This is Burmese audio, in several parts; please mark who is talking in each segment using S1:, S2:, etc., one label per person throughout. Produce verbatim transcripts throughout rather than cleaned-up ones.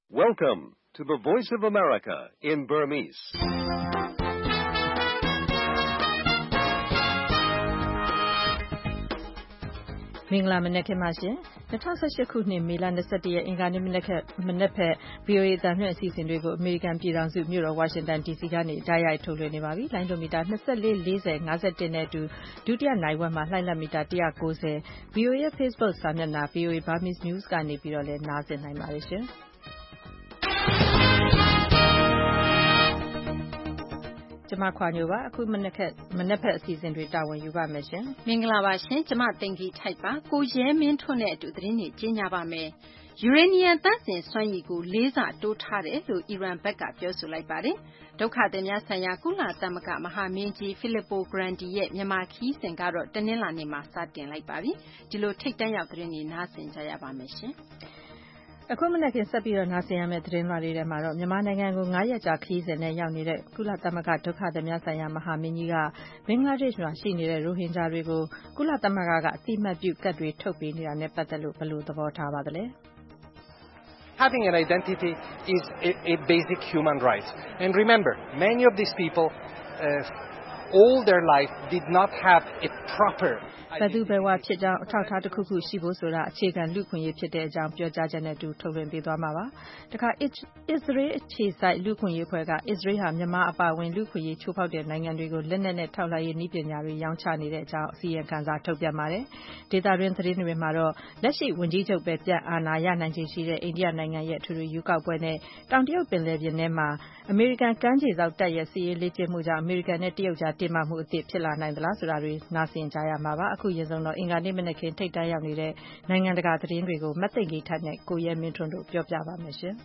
S1: Welcome to the Voice of America in Burmese.
S2: ။မင်္ဂလာမနက်ခင်းပါရှင်။၂၀၁၈ခုနှစ်မေလ၂၁ရက်အင်္ဂါနေ့မနက်မနက်ဖက် ဗွီအိုအေ အသံလွှင့်အစီအစဉ်တွေကိုအမေရိကန်ပြည်ထောင်စုမြို့တော်ဝါရှင်တန်ဒီစီကနေတိုက်ရိုက်ထုတ်လွှင့်နေပါပြီ။လိုင်းဒိုမီတာ၂၄ ၄၀ ၅၁နဲ့အတူဒုတိယနိုင်ဝက်မှာလှိုင်းလတ်မီတာ၁၉၀ ဗွီအိုအေရဲ့ Facebook စာမျက်နှာ ဗွီအိုအေ Burmese News ကနေပြီးတော့လည်းနားဆင်နိုင်ပါတယ်ရှင်။ကျမခွာညိုပါအခုမနက်ခက်မနက်ဖက်အစီအစဉ်တွေတာဝန်ယူပါမယ်ရှင်
S3: မင်္ဂလာပါရှင်ကျမတင်ကြီးထိုက်ပါကိုရဲမင်းထွန်းနဲ့အတူသတင်းတွေကြီးညာပါမယ်ယူရေနီယံသန့်စင်စွမ်းရည်ကိုလေးစားတိုးထားတယ်လို့အီရန်ဘက်ကပြောဆိုလိုက်ပါတယ်ဒုက္ခသည်များဆိုင်ရာကုလသမဂ္ဂမဟာမင်းကြီးဖိလစ်ပိုဂရန်ဒီရဲ့မြန်မာခီးစဉ်ကတော့တနင်္လာနေ့မှာစတင်လိုက်ပါပြီဒီလိုထိတ်တန့်ရောက်သတင်းတွေနားဆင်ကြရပါမယ်ရှင်
S2: အခုမနက်ခင်းဆက်ပြီးတော့နားဆင်ရမယ့်သတင်းလွှာလေးတွေမှာတော့မြန်မာနိုင်ငံကိုငါးရက်ကြာခရီးစဉ်နဲ့ရောက်နေတဲ့ကုလသမဂ္ဂဒုက္ခသည်များဆိုင်ရာမဟာမင်းကြီးကဘင်္ဂလားဒေ့ရှ်မှာရှိနေတဲ့ရိုဟင်ဂျာတွေကိုကုလသမဂ္ဂကအသိအမှတ်ပြုကတ်တွေထုတ်ပေးနေတာနဲ့ပတ်သက်လို့ဘယ်လိုသဘောထားပါသလဲ
S4: Having an identity is a, a basic human right. And remember, many of these people, uh, all their life, did not have a proper
S2: ဘယ်သူဘယ်ဝါဖြစ်ကြောင်းအထောက်အထားတစ်ခုခုရှိဖို့ဆိုတာအခြေခံလူ့ခွင့်ရေးဖြစ်တဲ့အကြောင်းပြောကြားချက်နဲ့တူထုတ်လွှင့်ပေးသွားမှာပါ။တခါအစ္စရေးအခြေစိုက်လူ့ခွင့်ရေးဖွဲ့ကအစ္စရေးဟာမြန်မာအပါအဝင်လူ့ခွင့်ရေးချိုးဖောက်တဲ့နိုင်ငံတွေကိုလက်နက်နဲ့ထောက်လှမ်းရေးနည်းပညာတွေရောင်းချနေတဲ့အကြောင်းအစီရင်ခံစာထုတ်ပြန်ပါတယ်။ဒေတာတွင်သတင်းတွေမှာတော့လက်ရှိဝန်ကြီးချုပ်ပဲပြန်အာဏာရနိုင်ခြေရှိတဲ့အိန္ဒိယနိုင်ငံရဲ့အထူးထူးရွေးကောက်ပွဲနဲ့တောင်တရုတ်ပင်လယ်ပြင်ထဲမှာအမေရိကန်ကမ်းခြေစောက်တပ်ရဲ့စစ်ရေးလေ့ကျင့်မှုကြောင့်အမေရိကန်နဲ့တရုတ်ကြားတင်းမာမှုအသစ်ဖြစ်လာနိုင်သလားဆိုတာတွေနားဆင်ကြရမှာပါ။အခုရင်ဆုံးတော့အင်္ဂါနေ့မနက်ခင်းထိတ်တန့်ရောက်နေတဲ့နိုင်ငံတကာသတင်းတွေကိုမသိင်္ဂီထိုက်နဲ့ကိုရဲမင်းထွန်းတို့ပြောပြပါမယ်ရှင်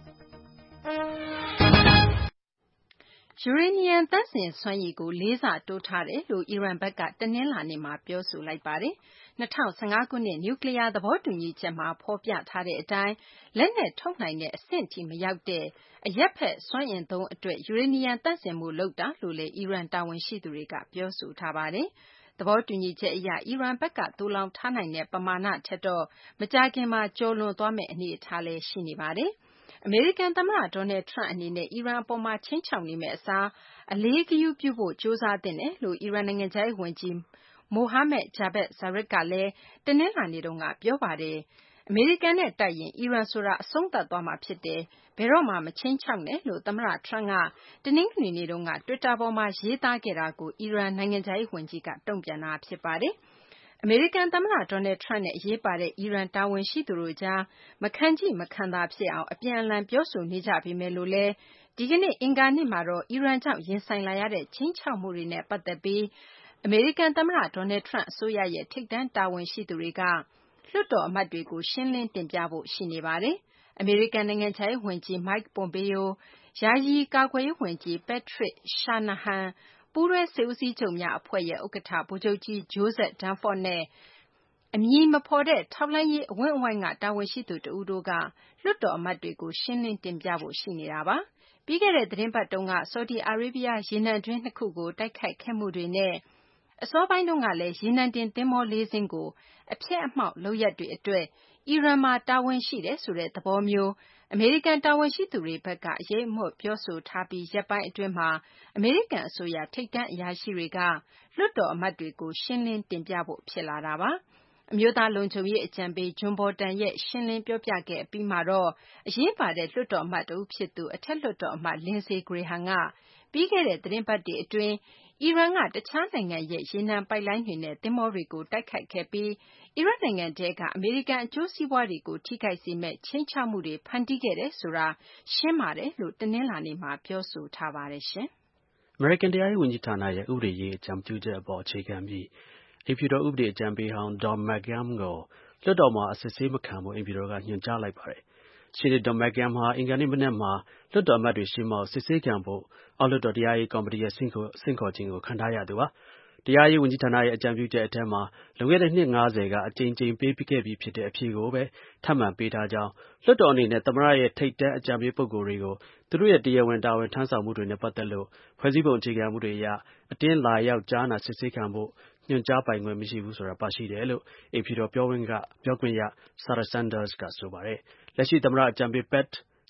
S3: ယူရေနီယံသန့်စင်စွမ်းရည်ကိုလေးစားတိုးထားတယ်လို့အီရန်ဘက်ကတနင်္လာနေ့မှာပြောဆိုလိုက်ပါတယ်။၂၀၁၅ခုနှစ်နျူကလ িয়ার သဘောတူညီချက်မှာဖော်ပြထားတဲ့အတိုင်းလက်နက်ထုတ်နိုင်တဲ့အဆင့်ထိမရောက်တဲ့အရပ်ဖက်စွမ်းအင်သုံးအတွက်ယူရေနီယံသန့်စင်မှုလုပ်တာလို့လည်းအီရန်တာဝန်ရှိသူတွေကပြောဆိုထားပါတယ်။သဘောတူညီချက်အရအီရန်ဘက်ကသိုလှောင်ထားနိုင်တဲ့ပမာဏထက်တော့မကြာခင်မှာကျော်လွန်သွားမယ့်အနေအထားလည်းရှိနေပါတယ်။အမေရိကန်သမ္မတဒေါ်နယ်ထရန့်အနေနဲ့အီရန်အပေါ်မှာချင်းချောက်နေမယ့်အစားအလေးဂရုပြုဖို့ကြိုးစားသင့်တယ်လို့အီရန်နိုင်ငံခြားရေးဝန်ကြီးမိုဟာမက်ဂျာဗက်ဇာရစ်ကလည်းတနင်္လာနေ့တုန်းကပြောပါတယ်။အမေရိကန်နဲ့တိုက်ရင်အီရန်ဆိုတာအဆုံးသတ်သွားမှာဖြစ်တယ်။ဘယ်တော့မှမချင်းချောက်နဲ့လို့သမ္မတထရန့်ကတနင်္ဂနွေနေ့တုန်းကတွစ်တာပေါ်မှာရေးသားခဲ့တာကိုအီရန်နိုင်ငံခြားရေးဝန်ကြီးကတုံ့ပြန်တာဖြစ်ပါတယ်။အမေရိကန်သမ္မတဒေါ်နယ်ထရန့်နဲ့အရေးပါတဲ့အီရန်တာဝန်ရှိသူတို့ကြားမခံချိမခံသာဖြစ်အောင်အပြန်အလှန်ပြောဆိုနေကြပေမဲ့လို့လည်းဒီကနေ့အင်္ဂါနေ့မှာတော့အီရန်ကြောင့်ရင်ဆိုင်လာရတဲ့ချင်းချောက်မှုတွေနဲ့ပတ်သက်ပြီးအမေရိကန်သမ္မတဒေါ်နယ်ထရန့်အစိုးရရဲ့ထိပ်တန်းတာဝန်ရှိသူတွေကလွှတ်တော်အမတ်တွေကိုရှင်းလင်းတင်ပြဖို့ရှိနေပါတယ်။အမေရိကန်နိုင်ငံခြားရေးဝန်ကြီး Mike Pompeo ယာယီကာကွယ်ရေးဝန်ကြီး Patrick Shanahanပူးတွဲစစ်ဦးစီးချုပ်များအဖွဲ့ရဲ့ဥက္ကဋ္ဌဗိုလ်ချုပ်ကြီး Joseph Dunford နဲ့အမည်မဖော်တဲ့ထောက်လှမ်းရေးအဝန်းအဝိုင်းကတာဝန်ရှိသူတဦးတို့ကလွှတ်တော်အမတ်တွေကိုရှင်းလင်းတင်ပြဖို့ရှိနေတာပါ။ပြီးခဲ့တဲ့သီတင်းပတ်တုန်းကဆော်ဒီအာရေဗျရေနံတွင်းနှစ်ခုကိုတိုက်ခိုက်ခဲ့မှုတွေနဲ့အစောပိုင်းတုန်းကလည်းရေနံတင်သင်္ဘောလေးစင်းကိုအဖျက်အမှောင့်လုပ်ရပ်တွေအတွက်အီရန်မှာတာဝန်ရှိတယ်ဆိုတဲ့သဘောမျိုးအမေရိကန်တာဝန်ရှိသူတွေဘက်ကအရေးအမှုပြောဆိုထားပြီးရက်ပိုင်းအတွင်းမှာအမေရိကန်အစိုးရထိပ်တန်းအရာရှိတွေကလွှတ်တော်အမတ်တွေကိုရှင်းလင်းတင်ပြဖို့ဖြစ်လာတာပါ။အမျိုးသားလုံခြုံရေးအကြံပေးဂျွန်ဘော်တန်ရဲ့ရှင်းလင်းပြောပြခဲ့အပြီးမှာတော့အရေးပါတဲ့လွှတ်တော်အမတ်တဦးဖြစ်သူအထက်လွှတ်တော်အမတ်လင်ဇေဂရေဟန်ကပြီးခဲ့တဲ့သီတင်းပတ်တွေအတွင်းအီရန်ကတခြားနိုင်ငံရဲ့ရေနံပိုက်လိုင်းတွေနဲ့သင်္ဘောတွေကိုတိုက်ခိုက်ခဲ့ပြီးအီရတ်နိုင်ငံထဲကအမေရိကန်အကျိုးစီးပွားတွေကိုထိခိုက်စေမယ့်ခြိမ်းခြောက်မှုတွေဖန်တီးခဲ့တယ်ဆိုတာရှင်းပါတယ်လို့တနင်္လာနေ့မှာပြောဆိုထားပါတယ်ရှင်
S5: ။အမေရိကန်တရားရေးဝန်ကြီးဌာနရဲ့ဥပဒေရေးအကြံပြုချက်အပေါ်အခြေခံပြီးအိမ်ဖြူတော်ဥပဒေအကြံပေးဟောင်း Don McGahn ကိုလွှတ်တော်မှာအစစ်ဆေးမခံဖို့အိမ်ဖြူတော်ကညွှန်ကြားလိုက်ပါတယ်။ရှေ့နေ Don McGahn ဟာအင်္ဂါနေ့မနက်မှာလွှတ်တော်အမတ်တွေရှေ့မှောက်စစ်ဆေးခံဖို့အောက်လွှတ်တော်တရားရေးကော်မတီရဲ့ဆင့်ခေါ်ဆင့်ခေါ်ခြင်းကိုခံထားရသူပါ။တရားရေးဝန်ကြီးဌာနရဲ့အကြံပြုချက်အထက်မှာလွန်ခဲ့တဲ့နှစ်၅၀ကအကြိမ်ကြိမ်ပေးခဲ့ပြီးဖြစ်တဲ့အဖြေကိုပဲထပ်မံပေးထားကြောင်းလွှတ်တော်အနေနဲ့သမ္မတရဲ့ထိပ်တန်းအကြံပေးပုဂ္ဂိုလ်တွေကိုသူတို့ရဲ့တရားဝင်တာဝန်ထမ်းဆောင်မှုတွေနဲ့ပတ်သက်လို့ဖွဲ့စည်းပုံအခြေခံမှုတွေအရအတင်းလာရောက်ကြားနာစစ်ဆေးခံဖို့ညွှန်ကြားပိုင်ခွင့်မရှိဘူးဆိုတာပါရှိတယ်လို့အိမ်ဖြူတော်ပြောခွင့်ရ Sarah Sanders ကဆိုပါတယ်။လက်ရှိသမ္မတအကြံပေး Pat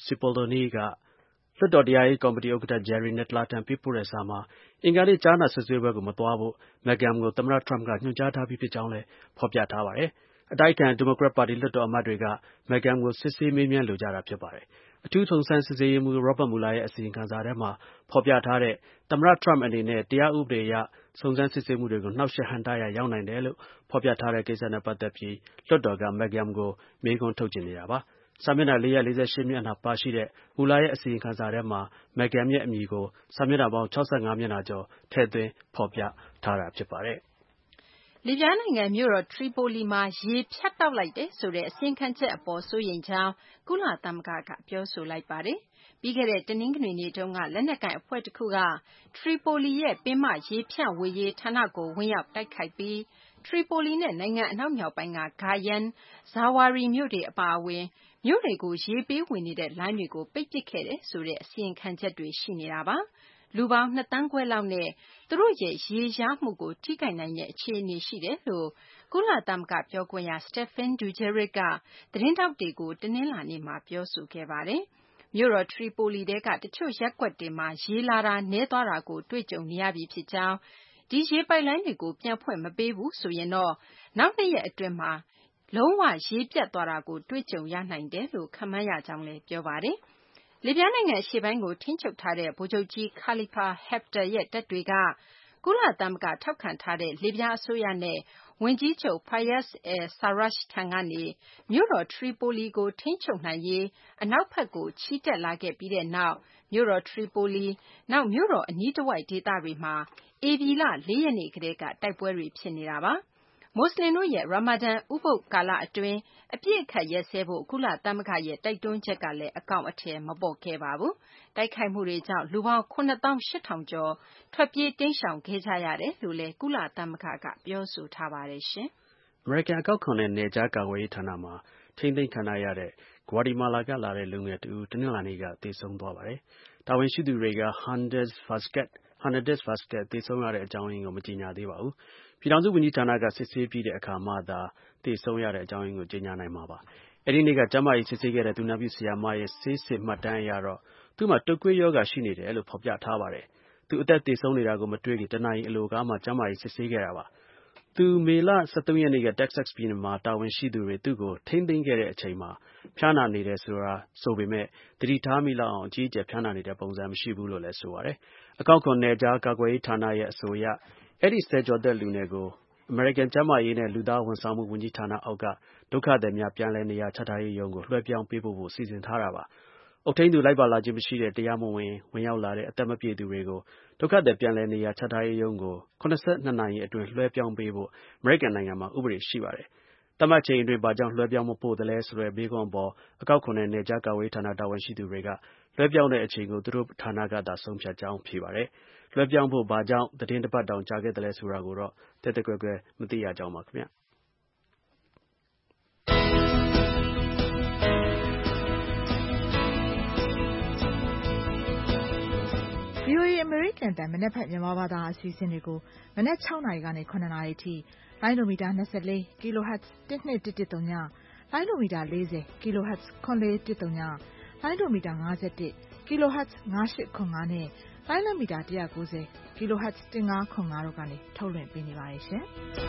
S5: Cipollone ကလွှတ်တော်တရားရေးကော်မတီဥက္ကဋ္ဌ Jerry Nadler ထံပေးပို့တဲ့စာမှာအင်္ဂါနေ့ကြားနာစစ်ဆေးပွဲကိုမသွားဖို့ McGahn ကိုသမ္မတ Trump ကညွှန်ကြားထားပြီးဖြစ်ကြောင်းလည်းဖော်ပြထားပါတယ်။အတိုက်အခံဒီမိုကရက်ပါတီလွှတ်တော်အမတ်တွေက McGahn ကိုစစ်ဆေးမေးမြန်းလိုကြတာဖြစ်ပါတယ်။အထူးစုံစမ်းစစ်ဆေးရေးမှူး Robert Mueller ရဲ့အစီရင်ခံစာထဲမှာဖော်ပြထားတဲ့သမ္မတ Trump အနေနဲ့တရားဥပဒေအရစုံစမ်းစစ်ဆေးမှုတွေကိုနှောက်ယှက်ဟန့်တားရာရောက်နိုင်တယ်လို့ဖော်ပြထားတဲ့ကိစ္စနဲ့ပတ်သက်ပြီးလွှတ်တော်က McGahn ကိုမေးခွန်းထုတ်ချင်နေတာပါ။စာမျက်နှာ၄၄၈မျက်နှာပါရှိတဲ့ Mueller ရဲ့အစီရင်ခံစာထဲမှာ McGahn ရဲ့အမည်ကိုစာမျက်နှာပေါင်း၆၅မျက်နှာကျော်ထည့်သွင်းဖော်ပြထားတာဖြစ်ပါတယ်
S3: ။လီဗျားနိုင်ငံမြို့တော်ထရီပိုလီမှာရေဖြတ်တောက်လိုက်တယ်ဆိုတဲ့အစီရင်ခံချက်အပေါ်စိုးရိမ်ကြောင်းကုလသမဂ္ဂကပြောဆိုလိုက်ပါတယ်။ပြီးခဲ့တဲ့တနင်္ဂနွေနေ့တုန်းကလက်နက်ကိုင်အဖွဲ့တခုကထရီပိုလီရဲ့ပင်မရေဖြန့်ဝေရေးဌာနကိုဝင်ရောက်တိုက်ခိုက်ပြီးထရီပိုလီနဲ့နိုင်ငံအနောက်မြောက်ပိုင်းက Ghayan, Zawari မြို့တွေအပါအဝင်မြို့တွေကိုရေပေးဝေနေတဲ့လိုင်းတွေကိုပိတ်ပစ်ခဲ့တယ်ဆိုတဲ့အစီရင်ခံချက်တွေရှိနေတာပါ။လူပေါင်းနှစ်သန်းခွဲလောက်နဲ့သူတို့ရဲ့ရေရမှုကိုထိခိုက်နိုင်တဲ့အခြေအနေရှိတယ်လို့ကုလသမဂ္ဂပြောခွင့်ရ Stéphane Dujarric ကသတင်းထောက်တွေကိုတနင်္လာနေ့မှာပြောဆိုခဲ့ပါတယ်။မြို့တော်ထရီပိုလီထဲကတချို့ရပ်ကွက်တွေမှာရေလာတာနည်းသွားတာကိုတွေ့ကြုံနေရပြီဖြစ်ကြောင်းဒီရေပိုက်လိုင်းတွေကိုပြန်ဖွင့်မပေးဘူးဆိုရင်တော့နောက်နှစ်ရက်အတွင်းမှာလုံးဝရေပြတ်သွားတာကိုတွေ့ကြုံရနိုင်တယ်လို့ခန့်မှန်းရကြောင်းလည်းပြောပါတယ်။လီဗျားနိုင်ငံအရှေ့ပိုင်းကိုထိန်းချုပ်ထားတဲ့ဗိုလ်ချုပ်ကြီး Khalifa Haftar ရဲ့တပ်တွေကကုလသမဂ္ဂထောက်ခံထားတဲ့လီဗျားအစိုးရနဲ့ဝန်ကြီးချုပ် Fayez al-Sarraj ထံကနေမြို့တော်ထရီပိုလီကိုထိန်းချုပ်နိုင်ရေးအနောက်ဘက်ကိုချီတက်လာခဲ့ပြီးတဲ့နောက်မြို့တော်ထရီပိုလီနောက်မြို့တော်အနီးတဝိုက်ဒေသတွေမှာဧပြီလ၄ရက်နေ့ကတည်းကတိုက်ပွဲတွေဖြစ်နေတာပါ။မွတ်စလင်တို့ရဲ့ရာမာဒန်ဥပုသ်ကာလအတွင်းအပြည့်အခတ်ရက်စဲဖို့ကုလသမဂ္ဂရဲ့တိုက်တွန်းချက်ကလည်းအကောင်အထည်မပေါ်ခဲ့ပါဘူး။တိုက်ခိုက်မှုတွေကြောင့်လူပေါင်း၇သောင်း၈ထောင်ကျော်ထွက်ပြေးတိမ်းရှောင်ခဲ့ကြရတယ်လို့လည်းကုလသမဂ္ဂကပြောဆိုထားပါတယ်ရှင်
S5: ။အမေရိကန်အကောက်ခွန်နဲ့နယ်ခြားကာကွယ်ရေးဌာနမှာထိန်းသိမ်းခံထားရတဲ့ဂွါတီမာလာကလာတဲ့လူငယ်တဦးတနင်္လာနေ့ကသေဆုံးသွားပါတယ်။တာဝန်ရှိသူတွေက Hernandez Vazquez သေဆုံးရတဲ့အကြောင်းရင်းကိုမကြေညာသေးပါဘူး။ပြည်ထောင်စုဝန်ကြီးဌာနကစစ်ဆေးပြီးတဲ့အခါမှသာသေဆုံးရတဲ့အကြောင်းရင်းကိုကြေညာနိုင်မှာပါ။အဲဒီနေ့ကကျန်းမာရေးစစ်ဆေးခဲ့တဲ့သူနာပြုဆရာမရဲ့ဆေးစစ်မှတ်တမ်းအရတော့သူ့မှာတုပ်ကွေးရောဂါရှိနေတယ်လို့ဖော်ပြထားပါတယ်။သူအသက်သေဆုံးနေတာကိုမတွေ့ခင်တနာရီအလိုကားမှကျန်းမာရေးစစ်ဆေးခဲ့တာပါ။သူမေလ၁၃ရက်နေ့က Texas ပြည်နယ်မှာတာဝန်ရှိသူတွေသူ့ကိုထိန်းသိမ်းခဲ့တဲ့အချိန်မှာဖျားနာနေတယ်ဆိုတာဆိုပေမဲ့သတိထားမိလောက်အောင်အကြီးအကျယ်ဖျားနာနေတဲ့ပုံစံမရှိဘူးလို့လည်းဆိုပါတယ်။အကောက်ခွန်နယ်ခြားကာကွယ်ရေးဌာနရဲ့အဆိုအရအဲဒီဆယ်ကျော်သက်လူငယ်ကိုအမေရိကန်ကျန်းမာရေးနဲ့လူသားဝန်ဆောင်မှုဝန်ကြီးဌာနအောက်ကဒုက္ခသည်များပြန်လည်နေရာချထားရေးရုံးကိုလွှဲပြောင်းပေးပို့ဖို့စီစဉ်ထားတာပါ။အုပ်ထိန်းသူလိုက်ပါလာခြင်းမရှိတဲ့တရားမဝင်ဝင်ရောက်လာတဲ့အသက်မပြည့်သူတွေကိုဒုက္ခသည်ပြန်လည်နေရာချထားရေးရုံးကို၇၂နာရီအတွင်းလွှဲပြောင်းပေးဖို့အမေရိကန်နိုင်ငံမှာဥပဒေရှိပါတယ်။သတ်မှတ်ချိန်အတွင်းဘာကြောင့်လွှဲပြောင်းမပို့သလဲဆိုတဲ့မေးခွန်းအပေါ်အကောက်ခွန်နဲ့နယ်ခြားကာကွယ်ရေးဌာနတာဝန်ရှိသူတွေကလွှဲပြောင်းတဲ့အချိန်ကိုသူတို့ဌာနကသာဆုံးဖြတ်ကြောင်းဖြေပါတယ်။လွှဲပြောင်းဖို့ဘာကြောင့်သီတင်းတစ်ပတ်တောင်ကြာခဲ့သလဲဆိုတာကိုတော့သဲသဲကွဲကွဲမသိရကြောင်းပါခင်ဗျ။
S2: ဗွီအိုအေ အမေရိကန်အသံမနက်ဖြန်မြန်မာဘာသာအစီအစဉ်တွေကိုမနက်၆နာရီကနေ၇နာရီထိလိုင်းဒိုမီတာ၂၄ kHz ၁၂၁၁၃ညလိုင်းဒိုမီတာ၄၀ kHz ၇၄၁၃ညလိုင်းဒိုမီတာ၅၁ kHz ၅၈၇၅နဲ့လိုင်းလမီတာ၁၉၀ kHz ၁၅၇၅တို့ကနေထုတ်လွှင့်ပေးနေပါတယ်ရှင်။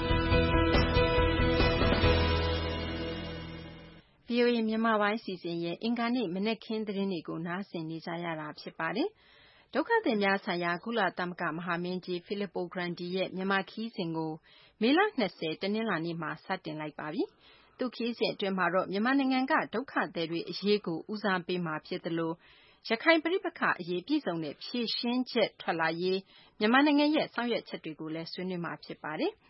S3: ဗွီအိုအေမြန်မာပိုင်းစီစဉ်ရဲ့အင်္ဂါနေ့မနက်ခင်းသတင်းတွေကိုနားဆင်နေကြရတာဖြစ်ပါတယ်။ဒုက္ခသည်များဆိုင်ရာကုလသမဂ္ဂမဟာမင်းကြီး Filippo Grandi ရဲ့မြန်မာခရီးစဉ်ကိုမေလ၂၀တနင်္လာနေ့မှာစတင်လိုက်ပါပြီ။သူ့ခရီးစဉ်အတွင်းမှာတော့မြန်မာနိုင်ငံကဒုက္ခသည်တွေအရေးကိုဦးစားပေးမှာဖြစ်သလိုရခိုင်ပဋိပက္ခအရေးပြည်စုံတဲ့ဖြေရှင်းချက်ထွက်လာရေးမြန်မာနိုင်ငံရဲ့ဆောင်ရွက်ချက်တွေကိုလည်းဆွေးနွေးမှာဖြစ်ပါတယ်။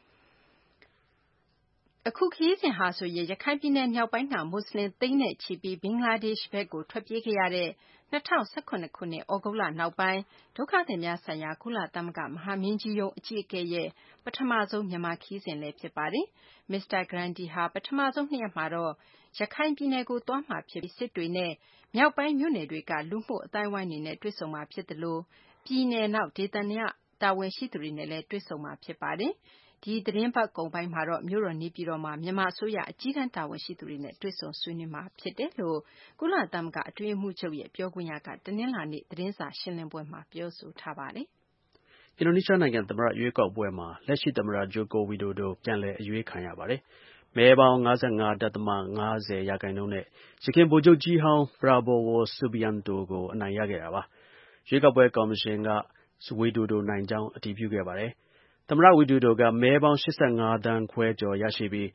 S3: အခုခရီးစဉ်ဟာဆိုရင်ရခိုင်ပြည်နယ်မြောက်ပိုင်းကမွတ်စလင်သိန်းနဲ့ချီပြီးဘင်္ဂလားဒေ့ရှ်ဘက်ကိုထွက်ပြေးခဲ့ရတဲ့၂၀၁၇ခုနှစ်သြဂုတ်လနောက်ပိုင်းဒုက္ခသည်များဆိုင်ရာကုလသမဂ္ဂမဟာမင်းကြီးရုံးအကြီးအကဲရဲ့ပထမဆုံးမြန်မာခရီးစဉ်လည်းဖြစ်ပါတယ်။ မစ္စတာ Grandi ဟာပထမဆုံးနှစ်ရက်မှာတော့ရခိုင်ပြည်နယ်ကိုသွားမှာဖြစ်ပြီးစစ်တွေနဲ့မြောက်ပိုင်းမြို့နယ်တွေကလူမှုအသိုင်းအဝိုင်းတွေနဲ့တွေ့ဆုံမှာဖြစ်သလိုပြည်နယ်နောက်ဒေသန္တရတာဝန်ရှိသူတွေနဲ့လည်းတွေ့ဆုံမှာဖြစ်ပါတယ်။ဒီသတင်းပတ်ကုန်ပိုင်းမှာတော့မြို့တော်နေပြည်တော်မှာမြန်မာအစိုးရအကြီးတန်းတာဝန်ရှိသူတွေနဲ့တွေ့ဆုံဆွေးနွေးမှာဖြစ်တယ်လို့ကုလသမဂ္ဂအတွင်းရေးမှူးချုပ်ရဲ့ပြောခွင့်ရကတနင်္လာနေ့သတင်းစာရှင်းလင်းပွဲမှာပြောဆိုထားပါတယ်
S5: ။အင်ဒိုနီးရှားနိုင်ငံသမ္မတရွေးကောက်ပွဲမှာလက်ရှိသမ္မတဂျိုကိုဝီဒိုဒိုပြန်လည်အရွေးခံရပါတယ်။မဲပေါင်း ၅၅.၅၀ ရာခိုင်နှုန်းနဲ့ယခင်ဗိုလ်ချုပ်ကြီးဟောင်း Prabowo Subianto ကိုအနိုင်ရခဲ့တာပါ။ရွေးကောက်ပွဲကော်မရှင်ကဝီဒိုဒိုနိုင်ကြောင်းအတည်ပြုခဲ့ပါတယ်။သမ္မတဝီဒိုဒိုကမဲပေါင်း ၈၅ သန်းခွဲကျော်ရရှိပြီး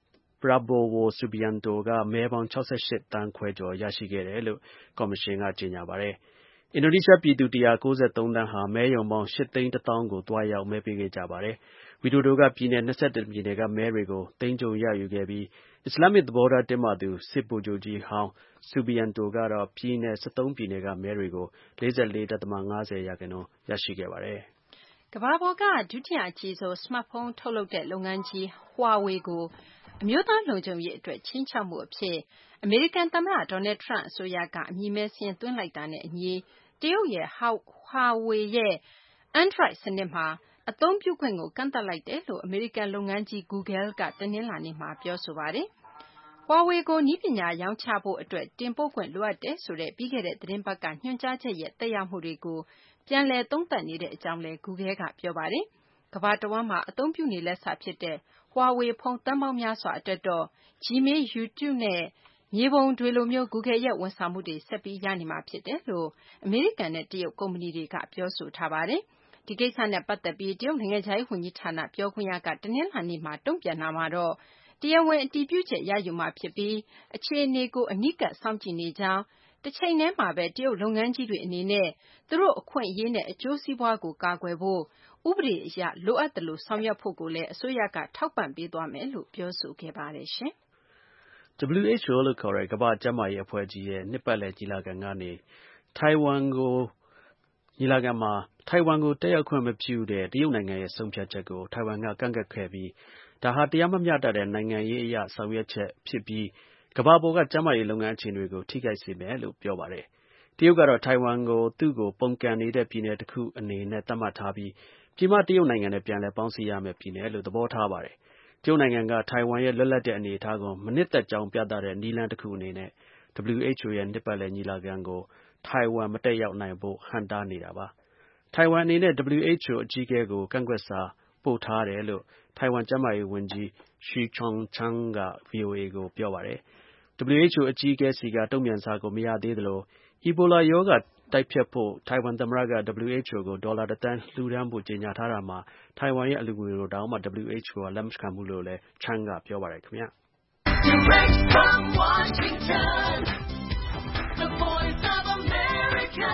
S5: Prabowo Subianto ကမဲပေါင်း ၆၈ သန်းခွဲကျော်ရရှိခဲ့တယ်လို့ကော်မရှင်ကကြေညာပါတယ်။အင်ဒိုနီးရှားပြည်သူ ၁၉၃ သန်းဟာမဲရုံပေါင်း ၈ သိန်း ၁ သောင်းကိုသွားရောက်မဲပေးခဲ့ကြပါတယ်။ဝီဒိုဒိုကပြည်နယ် ၂၁ ပြည်နယ်ကမဲတွေကိုသိမ်းကြုံရယူခဲ့ပြီး အစ္စလာမစ်သဘောထားတင်းမာသူစစ်ဗိုလ်ချုပ်ကြီးဟောင်း Subianto ကတော့ ပြည်နယ် ၁၃ ပြည်နယ်ကမဲတွေကို ၄၄.၅၀ ရာခိုင်နှုန်းရရှိခဲ့ပါတယ်
S3: ။ကမ္ဘာပေါ်ကဒုတိယအကြီးဆုံးစမတ်ဖုန်းထုတ်လုပ်တဲ့လုပ်ငန်းကြီး Huawei ကိုအမျိုးသားလုံခြုံရေးအတွက်ခြိမ်းခြောက်မှုအဖြစ်အမေရိကန်သမ္မတ Donald Trump အစိုးရကအမည်မဲစာရင်းသွင်းလိုက်တာနဲ့အညီတရုတ်ရဲ့ Huawei ရဲ့ Android စနစ်မှာအသုံးပြုခွင့်ကိုကန့်သတ်လိုက်တယ်လို့အမေရိကန်လုပ်ငန်းကြီး Google ကတနင်္လာနေ့မှာပြောဆိုပါတယ်။ Huawei ကိုနည်းပညာရောင်းချဖို့အတွက်တင်ပို့ခွင့်လိုအပ်တယ်ဆိုတဲ့ပြီးခဲ့တဲ့သတင်းပတ်ကညွှန်ကြားချက်ရဲ့သက်ရောက်မှုတွေကိုပြန်လည်သုံးသပ်နေတဲ့အကြောင်းလည်း Google ကပြောပါတယ်။ကမ္ဘာတဝန်းမှာအသုံးပြုနေလက်စဖြစ်တဲ့ Huawei ဖုန်းသန်းပေါင်းများစွာအတွက်တော့ Gmail, YouTube နဲ့မြေပုံတွေလိုမျိုး Google ရဲ့ဝန်ဆောင်မှုတွေဆက်ပြီးရနေမှာဖြစ်တယ်လို့အမေရိကန်နဲ့တရုတ်ကုမ္ပဏီတွေကပြောဆိုထားပါတယ်။ဒီကိစ္စနဲ့ပတ်သက်ပြီးတရုတ်နိုင်ငံခြားရေးဝန်ကြီးဌာနပြောခွင့်ရကတနင်္လာနေ့မှာတုံ့ပြန်တာမှာတော့တရားဝင်အတည်ပြုချက်ရယူမှာဖြစ်ပြီးအခြေအနေကိုအနီးကပ်စောင့်ကြည့်နေကြောင်းတချိန်တည်းမှာပဲတရုတ်လုပ်ငန်းကြီးတွေအနေနဲ့သူတို့အခွင့်အရေးနဲ့အကျိုးစီးပွားကိုကာကွယ်ဖို့ဥပဒေအရလိုအပ်သလိုဆောင်ရွက်ဖို့ကိုလည်းအစိုးရကထောက်ပံ့ပေးသွားမယ်လို့ပြောဆိုခဲ့ပါတယ်ရှင်
S5: ။ W H O လို့ခေါ်တဲ့ကမ္ဘာ့ကျန်းမာရေးအဖွဲ့ကြီးရဲ့နှစ်ပတ်လည်ညီလာခံကနေထိုင်ဝမ်ကိုညီလာခံမှာထိုင်ဝမ်ကိုတက်ရောက်ခွင့်မပြုတဲ့တရုတ်နိုင်ငံရဲ့ဆုံးဖြတ်ချက်ကိုထိုင်ဝမ်ကကန့်ကွက်ခဲ့ပြီးဒါဟာတရားမမျှတတဲ့နိုင်ငံရေးအရဆောင်ရွက်ချက်ဖြစ်ပြီးကမ္ဘာပေါ်ကကျန်းမာရေးလုပ်ငန်းအခြေအနေကိုထိခိုက်စေမယ်လို့ပြောပါတယ်။တရုတ်ကတော့ထိုင်ဝမ်ကိုသူ့ကိုပုန်ကန်နေတဲ့ပြည်နယ်တစ်ခုအနေနဲ့သတ်မှတ်ထားပြီးပြည်မတရုတ်နိုင်ငံနဲ့ပြန်လည်ပေါင်းစည်းရမယ့်ပြည်နယ်လို့သဘောထားပါတယ်။တရုတ်နိုင်ငံကထိုင်ဝမ်ရဲ့လွတ်လပ်တဲ့အနေအထားကိုမနှစ်သက်ကြောင်းပြသတဲ့နည်းလမ်းတစ်ခုအနေနဲ့ W H O ရဲ့နှစ်ပတ်လည်ညီလာခံကိုထိုင်ဝမ်မတက်ရောက်နိုင်ဖို့ဟန့်တားနေတာပါ။ထိုင်ဝမ်အနေနဲ့ W H O အကြီးအကဲကိုကန့်ကွက်စာပို့ထားတယ်လို့ထိုင်ဝမ်ကျန်းမာရေးဝန်ကြီး Hsu Tse-chang က ဗွီအိုအေကိုပြောပါတယ်။ W H O အကြီးအကဲဆီကတုံ့ပြန်စာကိုမရသေးသလိုအီဘိုလာရောဂါတိုက်ဖျက်ဖို့ထိုင်ဝမ်သမ္မတက W H O ကိုဒေါ်လာတစ်သန်းလှူဒါန်းဖို့ကြေညာထားတာမှာထိုင်ဝမ်ရဲ့အလှူငွေကိုတောင်မှ W H O ကလက်မခံဘူးလို့လည်း Chang ကပြောပါတယ်ခင်ဗျာ။ Direct from Washington, the voice of America,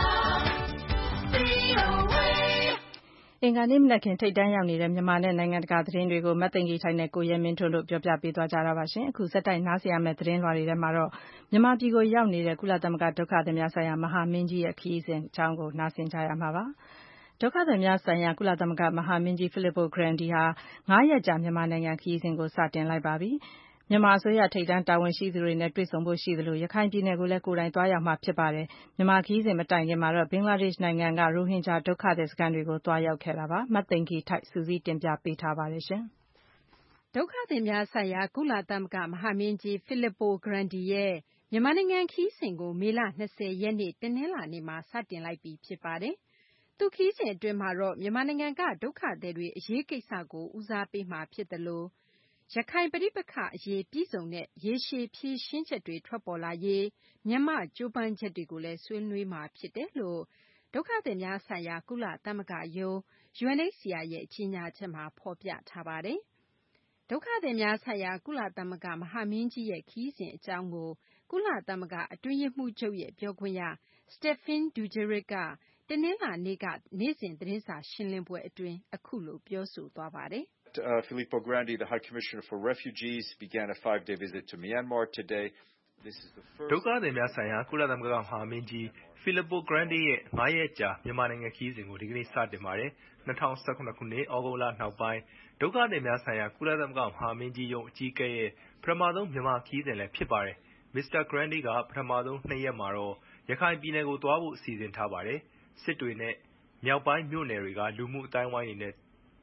S5: V O A
S2: အင်္ဂါနေ့မနက်ခင်းထိပ်တန်းရောက်နေတဲ့မြန်မာနဲ့နိုင်ငံတကာသတင်းတွေကိုမသိင်္ဂီထိုက်နဲ့ကိုရဲမင်းထွန်းတို့ပြောပြပေးသွားကြတာပါရှင်။အခုဆက်တိုက်နားဆင်ရမယ့်သတင်းလွှာတွေထဲမှာတော့မြန်မာပြည်ကိုရောက်နေတဲ့ကုလသမဂ္ဂဒုက္ခသည်များဆိုင်ရာမဟာမင်းကြီးရဲ့ခရီးစဉ်အကြောင်းကိုနားဆင်ကြရမှာပါ။ဒုက္ခသည်များဆိုင်ရာကုလသမဂ္ဂမဟာမင်းကြီး Filippo Grandi ဟာငါးရက်ကြာမြန်မာနိုင်ငံခရီးစဉ်ကိုစတင်လိုက်ပါပြီ။မြန်မာအစိုးရထိပ်တန်းတာဝန်ရှိသူတွေနဲ့တွေ့ဆုံဖို့ရှိသလိုရခိုင်ပြည်နယ်ကိုလည်းကိုယ်တိုင်သွားရောက်မှာဖြစ်ပါတယ်။မြန်မာခရီးစဉ်မတိုင်ခင်မှာတော့ဘင်္ဂလားဒေ့ရှ်နိုင်ငံကရိုဟင်ဂျာဒုက္ခသည်စခန်းတွေကိုသွားရောက်ခဲ့တာပါ။မသိင်္ဂီထိုက်စုစည်းတင်ပြပေးထားပါတယ်ရှင်
S3: ။ဒုက္ခသည်များဆိုင်ရာကုလသမဂ္ဂမဟာမင်းကြီး Filippo Grandi ရဲ့မြန်မာနိုင်ငံခရီးစဉ်ကိုမေလ၂၀ရက်နေ့တနင်္လာနေ့မှာစတင်လိုက်ပြီဖြစ်ပါတယ်။သူခရီးစဉ်အတွင်းမှာတော့မြန်မာနိုင်ငံကဒုက္ခသည်တွေအရေးကိစ္စကိုဦးစားပေးမှာဖြစ်သလိုရခိုင်ပဋိပက္ခအရေးပြည့်စုံတဲ့ရေရှည်ဖြေရှင်းချက်တွေထွက်ပေါ်လာရေးမြန်မာ့ကြိုးပမ်းချက်တွေကိုလည်းဆွေးနွေးမှာဖြစ်တယ်လို့ဒုက္ခသည်များဆိုင်ရာကုလသမဂ္ဂရုံး U N H C R ရဲ့ကြေညာချက်မှာဖော်ပြထားပါတယ်။ဒုက္ခသည်များဆိုင်ရာကုလသမဂ္ဂမဟာမင်းကြီးရဲ့ခရီးစဉ်အကြောင်းကိုကုလသမဂ္ဂအတွင်းရေးမှူးချုပ်ရဲ့ပြောခွင့်ရ Stéphane Dujarric ကတနင်္လာနေ့ကနေ့စဉ်သတင်းစာရှင်းလင်းပွဲအတွင်းအခုလိုပြောဆိုသွားပါတယ်။
S6: Uh, Filippo Grandi, the High Commissioner for Refugees, began a five-day visit to Myanmar today. This is the first.
S7: ဒုက္ခသည်များဆိုင်ရာကုလသမဂ္ဂမဟာမင်းကြီး Filippo Grandi ရဲ့ငါးရက်ကြာမြန်မာနိုင်ငံခရီးစဉ်ကိုဒီကနေ့စတင်ပါတယ်။၂၀၁၇ခုနှစ်ဩဂုတ်လနောက်ပိုင်းဒုက္ခသည်များဆိုင်ရာကုလသမဂ္ဂမဟာမင်းကြီးရုံးအကြီးအကဲရဲ့ပထမဆုံးမြန်မာခရီးစဉ်လည်းဖြစ်ပါတယ်။ မစ္စတာ Grandi ကပထမဆုံးနှစ်ရက်မှာတော့ရခိုင်ပြည်နယ်ကိုသွားဖို့စီစဉ်ထားပါတယ်။စစ်တွေနဲ့မြောက်ပိုင်းမြို့နယ်တွေကလူမှုအတိုင်းဝိုင်းတွေနဲ့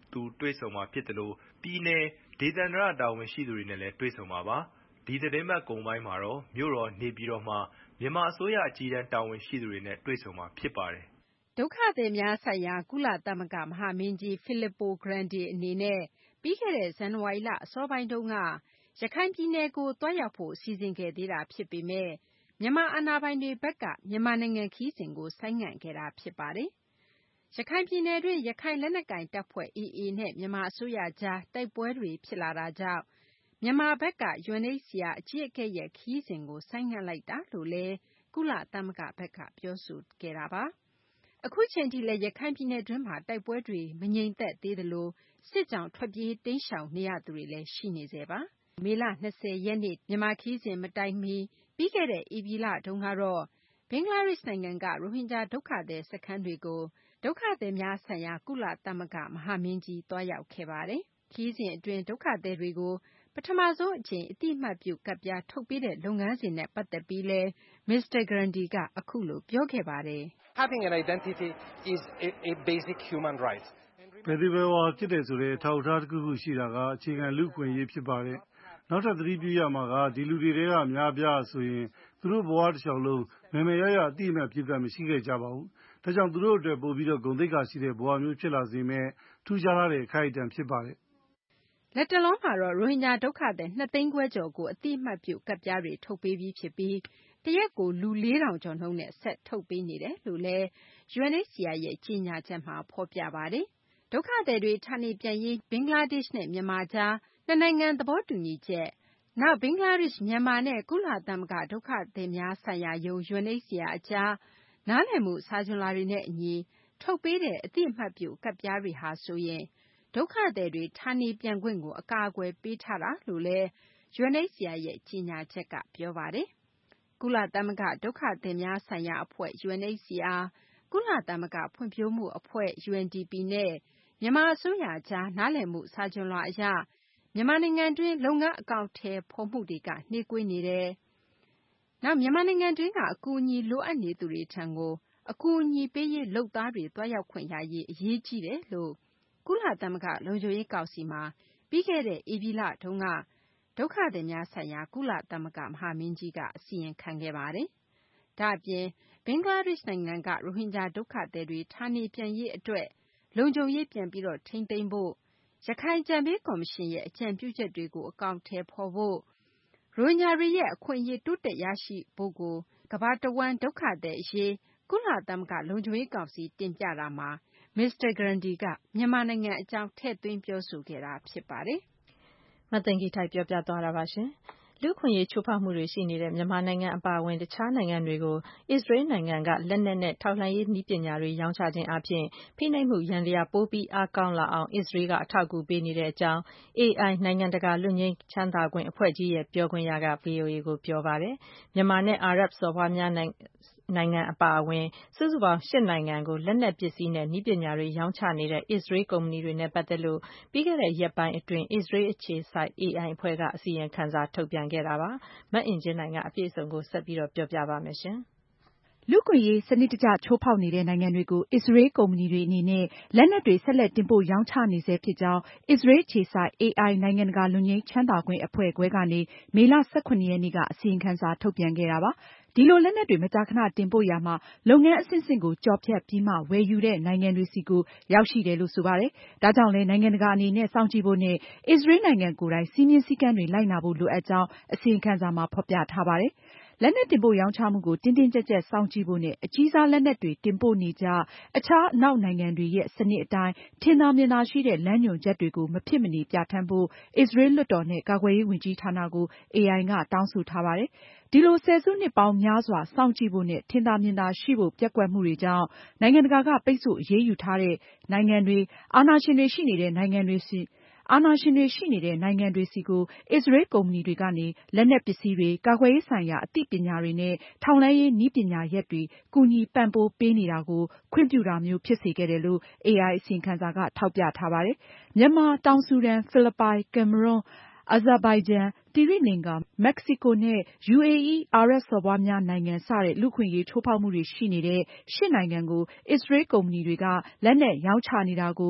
S7: သူတွေ့ဆုံမှာဖြစ်တယ်လို့ပြည်နယ်ဒေသန္တရတာဝန်ရှိသူတွေနဲ့လည်းတွေ့ဆုံမှာပါဒီသတင်းပတ်ကုန်ပိုင်းမှာတော့မြို့တော်နေပြည်တော်မှာမြန်မာအစိုးရအကြီးအတန်းတာဝန်ရှိသူတွေနဲ့တွေ့ဆုံမှာဖြစ်ပါတယ်
S3: ဒုက္ခသည်များဆိုင်ရာကုလသမဂ္ဂမဟာမင်းကြီး Filippo Grandi အနေနဲ့ပြီးခဲ့တဲ့ဇန်နဝါရီလအစောပိုင်းတုန်းကရခိုင်ပြည်နယ်ကိုတွားရောက်ဖို့စီစဉ်ခဲ့သေးတာဖြစ်ပေမဲ့မြန်မာအာဏာပိုင်တွေဘက်ကမြန်မာနိုင်ငံခီးစဉ်ကိုဆိုင်းငံ့ခဲ့တာဖြစ်ပါတယ်။ရခိုင်ပြည်နယ်တွင်းရခိုင်လက်နက်ကိုင်တပ်ဖွဲ့ အေအေ နဲ့မြန်မာအစိုးရကြားတိုက်ပွဲတွေဖြစ်လာတာကြောင့်မြန်မာဘက်က ယူအန်အိတ်စီအာ အကြီးအကဲရဲ့ခီးစဉ်ကိုဆိုင်းငံ့လိုက်တာလို့လည်းကုလသမဂ္ဂဘက်ကပြောဆိုခဲ့တာပါ။အခုချိန်ထိလည်းရခိုင်ပြည်နယ်တွင်းမှာတိုက်ပွဲတွေမငြိမ်သက်သေးသလိုစစ်ကြောင့်ထွက်ပြေးတိမ်းရှောင်နေရသူတွေလည်းရှိနေသေးပါ။မေလ၂၀ရက်နေ့မြန်မာခီးစဉ်မတိုင်မီပြီးခဲ့တဲ့ဧပြီလတုန်းကတော့ဘင်္ဂလားဒေ့ရှ်နိုင်ငံကရိုဟင်ဂျာဒုက္ခသည်စခန်းတွေကိုဒုက္ခသည်များဆိုင်ရာကုလသမဂ္ဂမဟာမင်းကြီးတွားရောက်ခဲ့ပါတယ်။ခီးစဉ်အတွင်းဒုက္ခသည်တွေကိုပထမဆုံးအကြိမ်အတိအမှတ်ပြုကတ်ပြားထုတ်ပေးတဲ့လုပ်ငန်းစဉ်နဲ့ပတ်သက်ပြီးလဲမစ္စတာ Grandi ကအခုလိုပြောခဲ့ပါတယ်။
S4: Having an identity is a, a basic human right.
S8: ဘယ်သူဘယ်ဝါဖြစ်တယ်ဆိုတဲ့အထောက်အထားတစ်ခုခုရှိတာကအခြေခံလူ့ခွင့်ရေးဖြစ်ပါတယ်။နောက်ထပ်သတိပြုရမှာကဒီလူတွေတွေကများပြားဆိုရင်သူတို့ဘဝတစ်လျှောက်လုံးမယ်မယ်ရရအတိအမှတ်ဖြစ်သက်မရှိခဲ့ကြပါဘူး။ဒါကြောင့်သူတို့အတွက်ပို့ပြီးတော့ဂုဏ်သိက္ခာရှိတဲ့ဘဝမျိုးဖြစ်လာစေမဲ့ထူးခြားလာတဲ့အခိုက်အတန့်ဖြစ်ပါတယ်
S3: ။လက်တလုံးမှာတော့ရိုဟင်ဂျာဒုက္ခသည်နှစ်သိန်းခွဲကျော်ကိုအတိအမှတ်ပြုကတ်ပြားတွေထုတ်ပေးပြီးဖြစ်ပြီးတရက်ကိုလူလေးထောင်ကျော်နှုန်းနဲ့ဆက်ထုတ်ပေးနေတယ်လို့လည်း ယူအန်အိတ်စီအာရဲ့ကြေညာချက်မှာဖော်ပြပါတယ်။ဒုက္ခသည်တွေဌာနေပြန်ရေးဘင်္ဂလားဒေ့ရှ်နဲ့မြန်မာကြားနှစ်နိုင်ငံသဘောတူညီချက်နောက်ဘင်္ဂလားဒေ့ရှ်မြန်မာနဲ့ကုလသမဂ္ဂဒုက္ခသည်များဆိုင်ရာယုံ ယူအန်အိတ်စီအာအကြားနားလည်မှုစာချွန်လွှာတွေနဲ့အညီထုတ်ပေးတဲ့အတိအမှတ်ပြုကတ်ပြားတွေဟာဆိုရင်ဒုက္ခသည်တွေဌာနေပြန်ခွင့်ကိုအကာအကွယ်ပေးထားတာလို့လည်း ယူအန်အိတ်စီအာရဲ့ကြေညာချက်ကပြောပါတယ်။ကုလသမဂ္ဂဒုက္ခသည်များဆိုင်ရာအဖွဲ့ ယူအန်အိတ်စီအာကုလသမဂ္ဂဖွံ့ဖြိုးမှုအဖွဲ့ ယူအန်ဒီပီ နဲ့မြန်မာအစိုးရကြားနားလည်မှုစာချွန်လွှာအရမြန်မာနိုင်ငံတွင်းလုပ်ငန်းအကောင့်ထဲဖော်မှုတွေကနှေးကွေးနေတယ်။နောက်မြန်မာနိုင်ငံတွင်းကအကူအညီလိုအပ်နေသူတွေထံကိုအကူအညီပေးရေးလုပ်သားတွေတွားရောက်ခွင့်ရရေးအရေးကြီးတယ်လို့ကုလသမဂ္ဂလုံခြုံရေးကောင်စီမှာပြီးခဲ့တဲ့ဧပြီလတုန်းကဒုက္ခသည်များဆိုင်ရာကုလသမဂ္ဂမဟာမင်းကြီးကအစီရင်ခံခဲ့ပါတယ်။ဒါ့အပြင်ဘင်္ဂလားဒေ့ရှ်နိုင်ငံကရိုဟင်ဂျာဒုက္ခသည်တွေဌာနေပြန်ရေးအတွက်လုံခြုံရေးပြန်ပြီးတော့ထိန်းသိမ်းဖို့ရခိုင်အကြံပေးကော်မရှင်ရဲ့အကြံပြုချက်တွေကိုအကောင်အထည်ဖော်ဖို့ရိုဟင်ဂျာတွေရဲ့အခွင့်အရေးတိုးတက်ရရှိဖို့ကိုကမ္ဘာတဝန်းဒုက္ခသည်အရေးကုလသမဂ္ဂလုံခြုံရေးကောင်စီတင်ပြတာမှာမစ္စတာ Grandi ကမြန်မာနိုင်ငံအကြောင်းထည့်သွင်းပြောဆိုခဲ့တာဖြစ်ပါတယ်
S2: ။မသိင်္ဂီထိုက်ပြောပြသွားတာပါရှင်။လူ့အခွင့်အရေးချိုးဖောက်မှုတွေရှိနေတဲ့မြန်မာနိုင်ငံအပါအဝင်တခြားနိုင်ငံတွေကိုအစ္စရေးနိုင်ငံကလက်နက်နဲ့ထောက်လှမ်းရေးနည်းပညာတွေရောင်းချခြင်းအပြင်ဖိနှိပ်မှုရန်ရာပိုပြီးအားကောင်းလာအောင်အစ္စရေးကအထောက်အကူပေးနေတဲ့အကြောင်း အေအိုင် နိုင်ငံတကာလွတ်ငြိမ်းချမ်းသာခွင့်အဖွဲ့ကြီးရဲ့ပြောခွင့်ရက ဗွီအိုအေကိုပြောပါတယ်။မြန်မာနဲ့အာရပ်စော်ဘွားများနိုင်ငံအပါအဝင်စုစုပေါင်းရှစ်နိုင်ငံကိုလက်နက်ပစ္စည်းနဲ့နည်းပညာတွေရောင်းချနေတဲ့အစ္စရေးကုမ္ပဏီတွေနဲ့ပတ်သက်လို့ပြီးခဲ့တဲ့ရက်ပိုင်းအတွင်းအစ္စရေးအခြေစိုက် အေအိုင် အဖွဲ့ကအစီရင်ခံစာထုတ်ပြန်ခဲ့တာပါ။မအင်ကြင်းနိုင်ကအပြည့်အစုံကိုဆက်ပြီးတော့ပြောပြပါမယ်ရှင်
S9: ။လူ့အခွင့်အရေးစနစ်တကျချိုးဖောက်နေတဲ့နိုင်ငံတွေကိုအစ္စရေးကုမ္ပဏီတွေအနေနဲ့လက်နက်တွေဆက်လက်တင်ပို့ရောင်းချနေဆဲဖြစ်ကြောင်းအစ္စရေးအခြေစိုက် အေအိုင် နိုင်ငံတကာလွတ်ငြိမ်းချမ်းသာခွင့်အဖွဲ့ခွဲကနေမေလ ၁၇ ရက်နေ့ကအစီရင်ခံစာထုတ်ပြန်ခဲ့တာပါ။ဒီလိုလက်နက်တွေမကြာခဏတင်ပို့ရာမှာလုပ်ငန်းအဆင့်ဆင့်ကိုကျော်ဖြတ်ပြီးမှဝယ်ယူတဲ့နိုင်ငံတွေဆီကိုရောက်ရှိတယ်လို့ဆိုပါတယ်။ဒါကြောင့်လည်းနိုင်ငံတကာအနေနဲ့စောင့်ကြည့်ဖို့နဲ့အစ္စရေးနိုင်ငံကိုယ်တိုင်စည်းမျဉ်းစည်းကမ်းတွေလိုက်နာဖို့လိုအပ်ကြောင်းအစီရင်ခံစာမှာဖော်ပြထားပါတယ်။လက်နက်တင်ပို့ရောင်းချမှုကိုတင်းတင်းကြပ်ကြပ်စောင့်ကြည့်ဖို့နဲ့အကြီးစားလက်နက်တွေတင်ပို့နေကြအခြားအနောက်နိုင်ငံတွေရဲ့စနစ်အတိုင်းထင်သာမြင်သာရှိတဲ့လမ်းညွှန်ချက်တွေကိုမဖြစ်မနေပြဋ္ဌာန်းဖို့အစ္စရေးလွှတ်တော်နဲ့ကာကွယ်ရေးဝန်ကြီးဌာနကို အေအိုင် ကတောင်းဆိုထားပါတယ်။ဒီလိုဆယ်စုနှစ်ပေါင်းများစွာစောင့်ကြည့်ဖို့နဲ့ထင်သာမြင်သာရှိဖို့ပျက်ကွက်မှုတွေကြောင့်နိုင်ငံတကာကပိတ်ဆို့အရေးယူထားတဲ့နိုင်ငံတွေအာဏာရှင်တွေရှိနေတဲ့နိုင်ငံတွေဆီအာဏာရှင်တွေရှိနေတဲ့နိုင်ငံတွေဆီကိုအစ္စရေးကုမ္ပဏီတွေကနေလက်နက်ပစ္စည်းတွေကာကွယ်ရေးဆိုင်ရာအသိပညာတွေနဲ့ထောက်လှမ်းရေးနည်းပညာရပ်တွေကူညီပံ့ပိုးပေးနေတာကိုခွင့်ပြုတာမျိုးဖြစ်စေခဲ့တယ်လို့ အေအိုင် အစီရင်ခံစာကထောက်ပြထားပါတယ်။မြန်မာ၊တောင်ဆူဒန်၊ဖိလစ်ပိုင်၊ကင်မရွန်း၊အာဇာဘိုင်ဂျန်၊သီရိလင်္ကာ၊မက္ကဆီကိုနဲ့ ယူအေအီး အာရပ်စော်ဘွားများနိုင်ငံစတဲ့လူ့အခွင့်အရေးချိုးဖောက်မှုတွေရှိနေတဲ့ရှစ်နိုင်ငံကိုအစ္စရေးကုမ္ပဏီတွေကလက်နက်ရောင်းချနေတာကို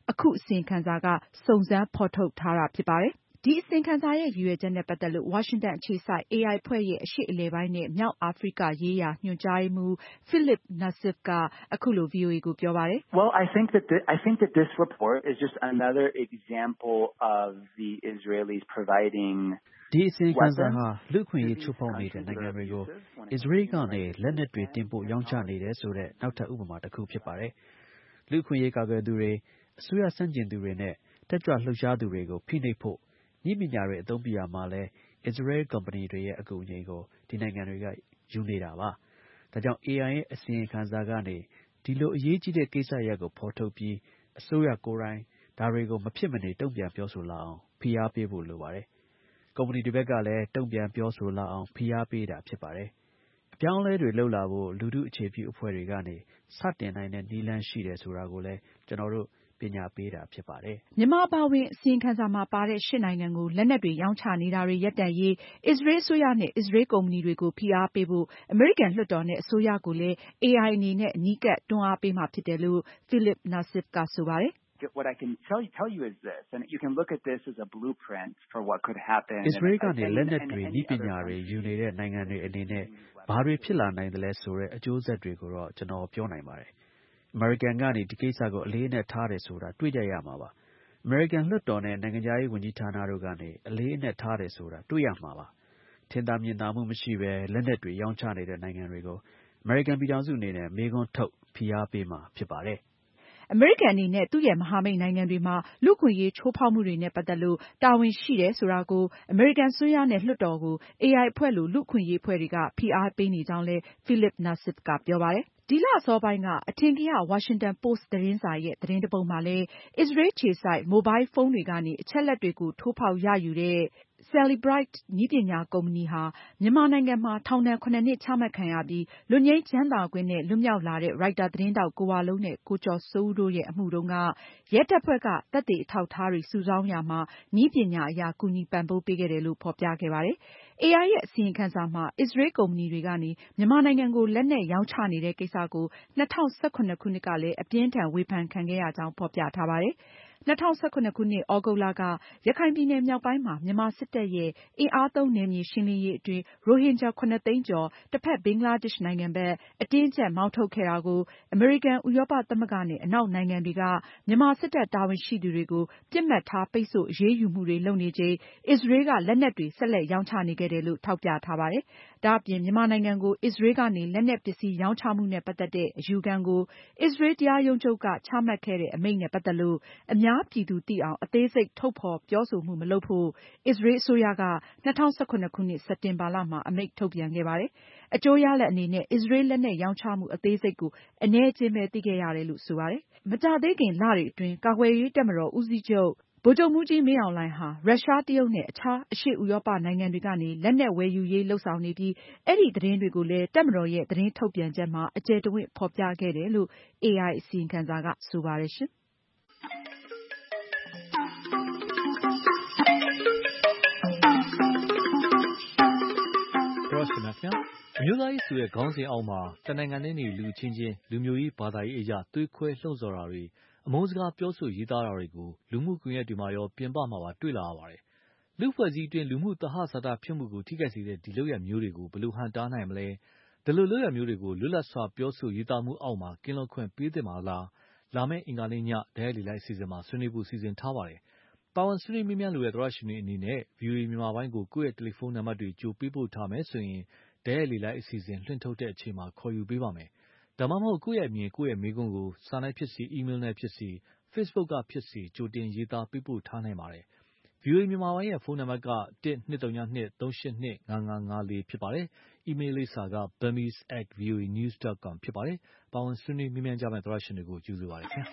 S9: အခုအစီရင်ခံစာကစုံစမ်းဖော်ထုတ်ထားတာဖြစ်ပါတယ်။ ဒီအစီရင်ခံစာရဲ့ရည်ရွယ်ချက်နဲ့ပတ်သက်လို့ ဝါရှင်တန်အခြေစိုက် အေအိုင် အဖွဲ့ရဲ့အရှေ့အလယ်ပိုင်းနဲ့မြောက်အာဖရိကရေးရာညွှန်ကြားရေးမှူး Philip Nassif ကအခုလို ဗွီအိုအေကိုပြောပါတယ်။
S10: Well, I think that the, I think that this report is just another example of the Israelis providing
S11: ဒီအစီရင်ခံစာဟာလူ့အခွင့်အရေးချိုးဖောက်နေတဲ့နိုင်ငံတွေကိုအစ္စရေးကနေလက်နက်တွေတင်ပို့ရောင်းချနေတယ်ဆိုတဲ့နောက်ထပ်ဥပမာတစ်ခုဖြစ်ပါတယ်။လူ့အခွင့်အရေးကာကွယ်သူတွေအစိုးရဆန့်ကျင်သူတွေနဲ့တက်ကြွလှုပ်ရှားသူတွေကိုဖိနှိပ်ဖို့နည်းပညာတွေအသုံးပြုရမှာလဲအစ္စရေးကုမ္ပဏီတွေရဲ့အကူအညီကိုဒီနိုင်ငံတွေကယူနေတာပါ။ဒါကြောင့် အေအိုင် ရဲ့အစီရင်ခံစာကနေဒီလိုအရေးကြီးတဲ့ကိစ္စရပ်ကိုဖော်ထုတ်ပြီးအစိုးရကိုယ်တိုင်ဒါတွေကိုမဖြစ်မနေတုံ့ပြန်ပြောဆိုလာအောင်ဖိအားပေးဖို့လိုပါတယ်။ကုမ္ပဏီတွေဘက်ကလည်းတုံ့ပြန်ပြောဆိုလာအောင်ဖိအားပေးတာဖြစ်ပါတယ်။အပြောင်းအလဲတွေလုပ်လာဖို့လူထုအခြေပြုအဖွဲ့တွေကနေစတင်နိုင်တဲ့နည်းလမ်းရှိတယ်ဆိုတာကိုလည်းကျွန်တော်တို့ပညာပေးတာဖြစ်ပါတယ်
S9: ။မြန်မာအပါအဝင်အစီရင်ခံစာမှာပါတဲ့ရှစ်နိုင်ငံကိုလက်နက်တွေရောင်းချနေတာတွေရပ်တန့်ရေးအစ္စရေးအစိုးရနဲ့အစ္စရေးကုမ္ပဏီတွေကိုဖိအားပေးဖို့အမေရိကန်လွှတ်တော်နဲ့အစိုးရကိုလည်း အေအိုင် အနေနဲ့အနီးကပ်တွန်းအားပေးမှာဖြစ်တယ်လို့ Philip Nassif ကဆိုပါတယ်။
S10: What I can tell you, tell you is this, and you can look at this as a blueprint for what could happen.
S11: အစ္စရေးကနေလက်နက်တွေနည်းပညာတွေယူနေတဲ့နိုင်ငံတွေအနေနဲ့ဘာတွေဖြစ်လာနိုင်တယ်လဲဆိုတဲ့အကျိုးဆက်တွေကိုတော့ကျွန်တော်ပြောနိုင်ပါတယ်။ အမေရိကန်ကနေဒီကိစ္စကိုအလေးအနက်ထားတယ်ဆိုတာတွေ့ကြရမှာပါ။အမေရိကန်လွှတ်တော်နဲ့နိုင်ငံခြားရေးဝန်ကြီးဌာနတို့ကနေအလေးအနက်ထားတယ်ဆိုတာတွေ့ရမှာပါ။ထင်သာမြင်သာမှုမရှိဘဲလက်နက်တွေရောင်းချနေတဲ့နိုင်ငံတွေကိုအမေရိကန်ပြည်ထောင်စုအနေနဲ့မေးခွန်းထုတ်ဖိအားပေးမှာဖြစ်ပါတယ်။
S9: အမေရိကန်အနေနဲ့သူ့ရဲ့မဟာမိတ်နိုင်ငံတွေမှာလူ့အခွင့်အရေးချိုးဖောက်မှုတွေနဲ့ပတ်သက်လို့တာဝန်ရှိတယ်ဆိုတာကိုအမေရိကန်အစိုးရနဲ့လွှတ်တော်ကို အေအိုင် အဖွဲ့လိုလူ့အခွင့်အရေးအဖွဲ့တွေကဖိအားပေးနေကြောင်းလည်း Philip Nassif ကပြောပါတယ်။ ဒီလအစောပိုင်းက အထင်ကရ Washington Post သတင်းစာရဲ့သတင်းတစ်ပုဒ်မှာလည်း အစ္စရေးအခြေစိုက်မိုဘိုင်းဖုန်းတွေကနေအချက်အလက်တွေကိုထိုးဖောက်ရယူတဲ့ Cellebrite နည်းပညာကုမ္ပဏီဟာ မြန်မာနိုင်ငံမှာထောင်ဒဏ် ခုနှစ်နှစ်ချမှတ်ခံရပြီးလွတ်ငြိမ်းချမ်းသာခွင့်နဲ့လွတ်မြောက်လာတဲ့ ရိုက်တာသတင်းထောက် ကိုဝလုံးနဲ့ကိုကျော်စိုးဦးတို့ရဲ့အမှုတုန်းကရဲတပ်ဖွဲ့ကသက်သေအထောက်အထားတွေစုဆောင်းရာမှာနည်းပညာအရကူညီပံ့ပိုးပေးခဲ့တယ်လို့ဖော်ပြခဲ့ပါတယ်။ အေအိုင် ရဲ့အစီရင်ခံစာမှာအစ္စရေးကုမ္ပဏီတွေကနေမြန်မာနိုင်ငံကိုလက်နက်ရောင်းချနေတဲ့ကိစ္စကို၂၀၁၇ခုနှစ်ကလည်းအပြင်းအထန်ဝေဖန်ခံခဲ့ရကြောင်းဖော်ပြထားပါတယ်။ ၂၀၁၇ခုနှစ်သြဂုတ်လကရခိုင်ပြည်နယ်မြောက်ပိုင်းမှာမြန်မာစစ်တပ်ရဲ့အင်အားသုံးနယ်မြေရှင်းလင်းရေးအတွင်းရိုဟင်ဂျာခုနှစ်သိန်းကျော်တဖက်ဘင်္ဂလားဒေ့ရှ်နိုင်ငံဘက်အတင်းအကျပ်မောင်းထုတ်ခဲ့တာကိုအမေရိကန်၊ဥရောပသမဂ္ဂနဲ့အနောက်နိုင်ငံတွေကမြန်မာစစ်တပ်တာဝန်ရှိသူတွေကိုပစ်မှတ်ထားပိတ်ဆို့အရေးယူမှုတွေလုပ်နေချိန်အစ္စရေးကလက်နက်တွေဆက်လက်ရောင်းချနေခဲ့တယ်လို့ထောက်ပြထားပါတယ်။ ဒါအပြင်မြန်မာနိုင်ငံကိုအစ္စရေးကနေလက်နက်ပစ္စည်းရောင်းချမှုနဲ့ပတ်သက်တဲ့အယူခံကိုအစ္စရေးတရားရုံးချုပ်ကချမှတ်ခဲ့တဲ့အမိန့်နဲ့ပတ်သက်လို့အများပြည်သူသိအောင်အသေးစိတ်ထုတ်ဖော်ပြောဆိုမှုမလုပ်ဖို့အစ္စရေးအစိုးရက၂၀၁၇ခုနှစ်စက်တင်ဘာလမှာအမိန့်ထုတ်ပြန်ခဲ့ပါတယ်။ အကျိုးရလဒ်အနေနဲ့အစ္စရေးလက်နက်ရောင်းချမှုအသေးစိတ်ကိုအနည်းအကျဉ်းပဲသိခဲ့ရတယ်လို့ဆိုပါတယ်။ မကြာသေးခင်လတွေအတွင်းကာကွယ်ရေးတပ်မတော်ဦးစီးချုပ်ဗိုလ်ချုပ်မှူးကြီးမင်းအောင်လှိုင်ဟာရုရှား၊တရုတ်နဲ့အခြားအရှေ့ဥရောပနိုင်ငံတွေကနေလက်နက်ဝယ်ယူရေးလုပ်ဆောင်နေပြီးအဲဒီသတင်းတွေကိုလည်းတပ်မတော်ရဲ့သတင်းထုတ်ပြန်ချက်မှာအကျယ်တဝန့်ဖော်ပြခဲ့တယ်လို့ အေအိုင် အစီရင်ခံစာကဆိုပါတယ်ရှင်။
S12: Ross ခင်ဗျာအမျိုးသားရေးဆိုတဲ့ခေါင်းစဉ်အောက်မှာတနိုင်ငံနဲ့နေလူချင်းချင်းလူမျိုးရေးဘာသာရေးအရာသွေးခွဲလှုံ့ဆော်တာတွေအမုန်းစကားပြောဆိုရေးသားတာတွေကိုလူမှုကွန်ရက်တွေမှာရောပြင်ပမှာပါတွေ့လာရပါတယ်။လူ့ဖွဲ့စည်းအတွင်းလူမှုသဟဇာတဖြစ်မှုကိုထိခိုက်စေတဲ့ဒီလုပ်ရပ်မျိုးတွေကိုဘယ်လိုဟန့်တားနိုင်မလဲ။ဒီလိုလုပ်ရပ်မျိုးတွေကိုလွတ်လပ်စွာပြောဆိုရေးသားမှုအောက်မှာကင်းလွတ်ခွင့်ပေးသင့်ပါလား။လာမယ့်အင်္ဂါနေ့ညတိုက်ရိုက်လေလိုက်အစီအစဉ်မှာဆွေးနွေးဖို့စီစဉ်ထားပါတယ်။ပါဝင်ဆွေးနွေးမေးမြန်းလိုတဲ့သောတရှင်တွေအနေနဲ့ ဗွီအိုအေမြန်မာပိုင်းကိုကိုယ့်ရဲ့တယ်လီဖုန်းနံပါတ်တွေကြိုပေးပို့ထားမယ်ဆိုရင်တိုက်ရိုက်လေလိုက်အစီအစဉ်လွှင့်ထုတ်တဲ့အချိန်မှာခေါ်ယူပေးပါမယ်။ဒါမှမဟုတ်ကိုယ့်ရဲ့အမြင်ကိုယ့်ရဲ့မေးခွန်းကိုစာနဲ့ဖြစ်စေအီးမေးလ်နဲ့ဖြစ်စေ Facebook ကဖြစ်စေကြိုတင်ရေးသားပေးပို့ထားနိုင်ပါတယ်။ ဗွီအိုအေမြန်မာပိုင်းရဲ့ဖုန်းနံပါတ်က တစ်၂၀၂၃၈၂၅၅၅၄ဖြစ်ပါတယ်။ အီးမေးလ်လိပ်စာက burmese at voanews dot com ဖြစ်ပါတယ်။ပါဝင်ဆွေးနွေးမေးမြန်းကြမယ့်သောတရှင်တွေကိုကြိုဆိုပါရစေ။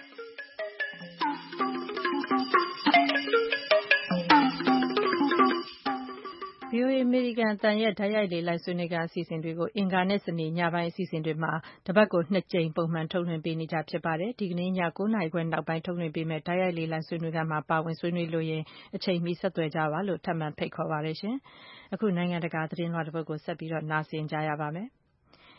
S2: ဗွီအိုအေအမေရိကန်အသံရဲ့တိုက်ရိုက်လေလိုက်ဆွေးနွေးခန်းအစီအစဉ်တွေကိုအင်္ဂါနဲ့စနေညပိုင်းအစီအစဉ်တွေမှာတပတ်ကိုနှစ်ကြိမ်ပုံမှန်ထုတ်လွှင့်ပေးနေကြဖြစ်ပါတယ်။ဒီကနေ့ညကိုးနာရီခွဲနောက်ပိုင်းထုတ်လွှင့်ပေးမယ့်တိုက်ရိုက်လေလိုက်ဆွေးနွေးခန်းမှာပါဝင်ဆွေးနွေးလိုရင်အချိန်မီဆက်သွယ်ကြပါလို့ထပ်မံဖိတ်ခေါ်ပါတယ်ရှင်။အခုနိုင်ငံတကာသတင်းလွှာတစ်ပုဒ်ကိုဆက်ပြီးနားဆင်ကြရပါမယ်။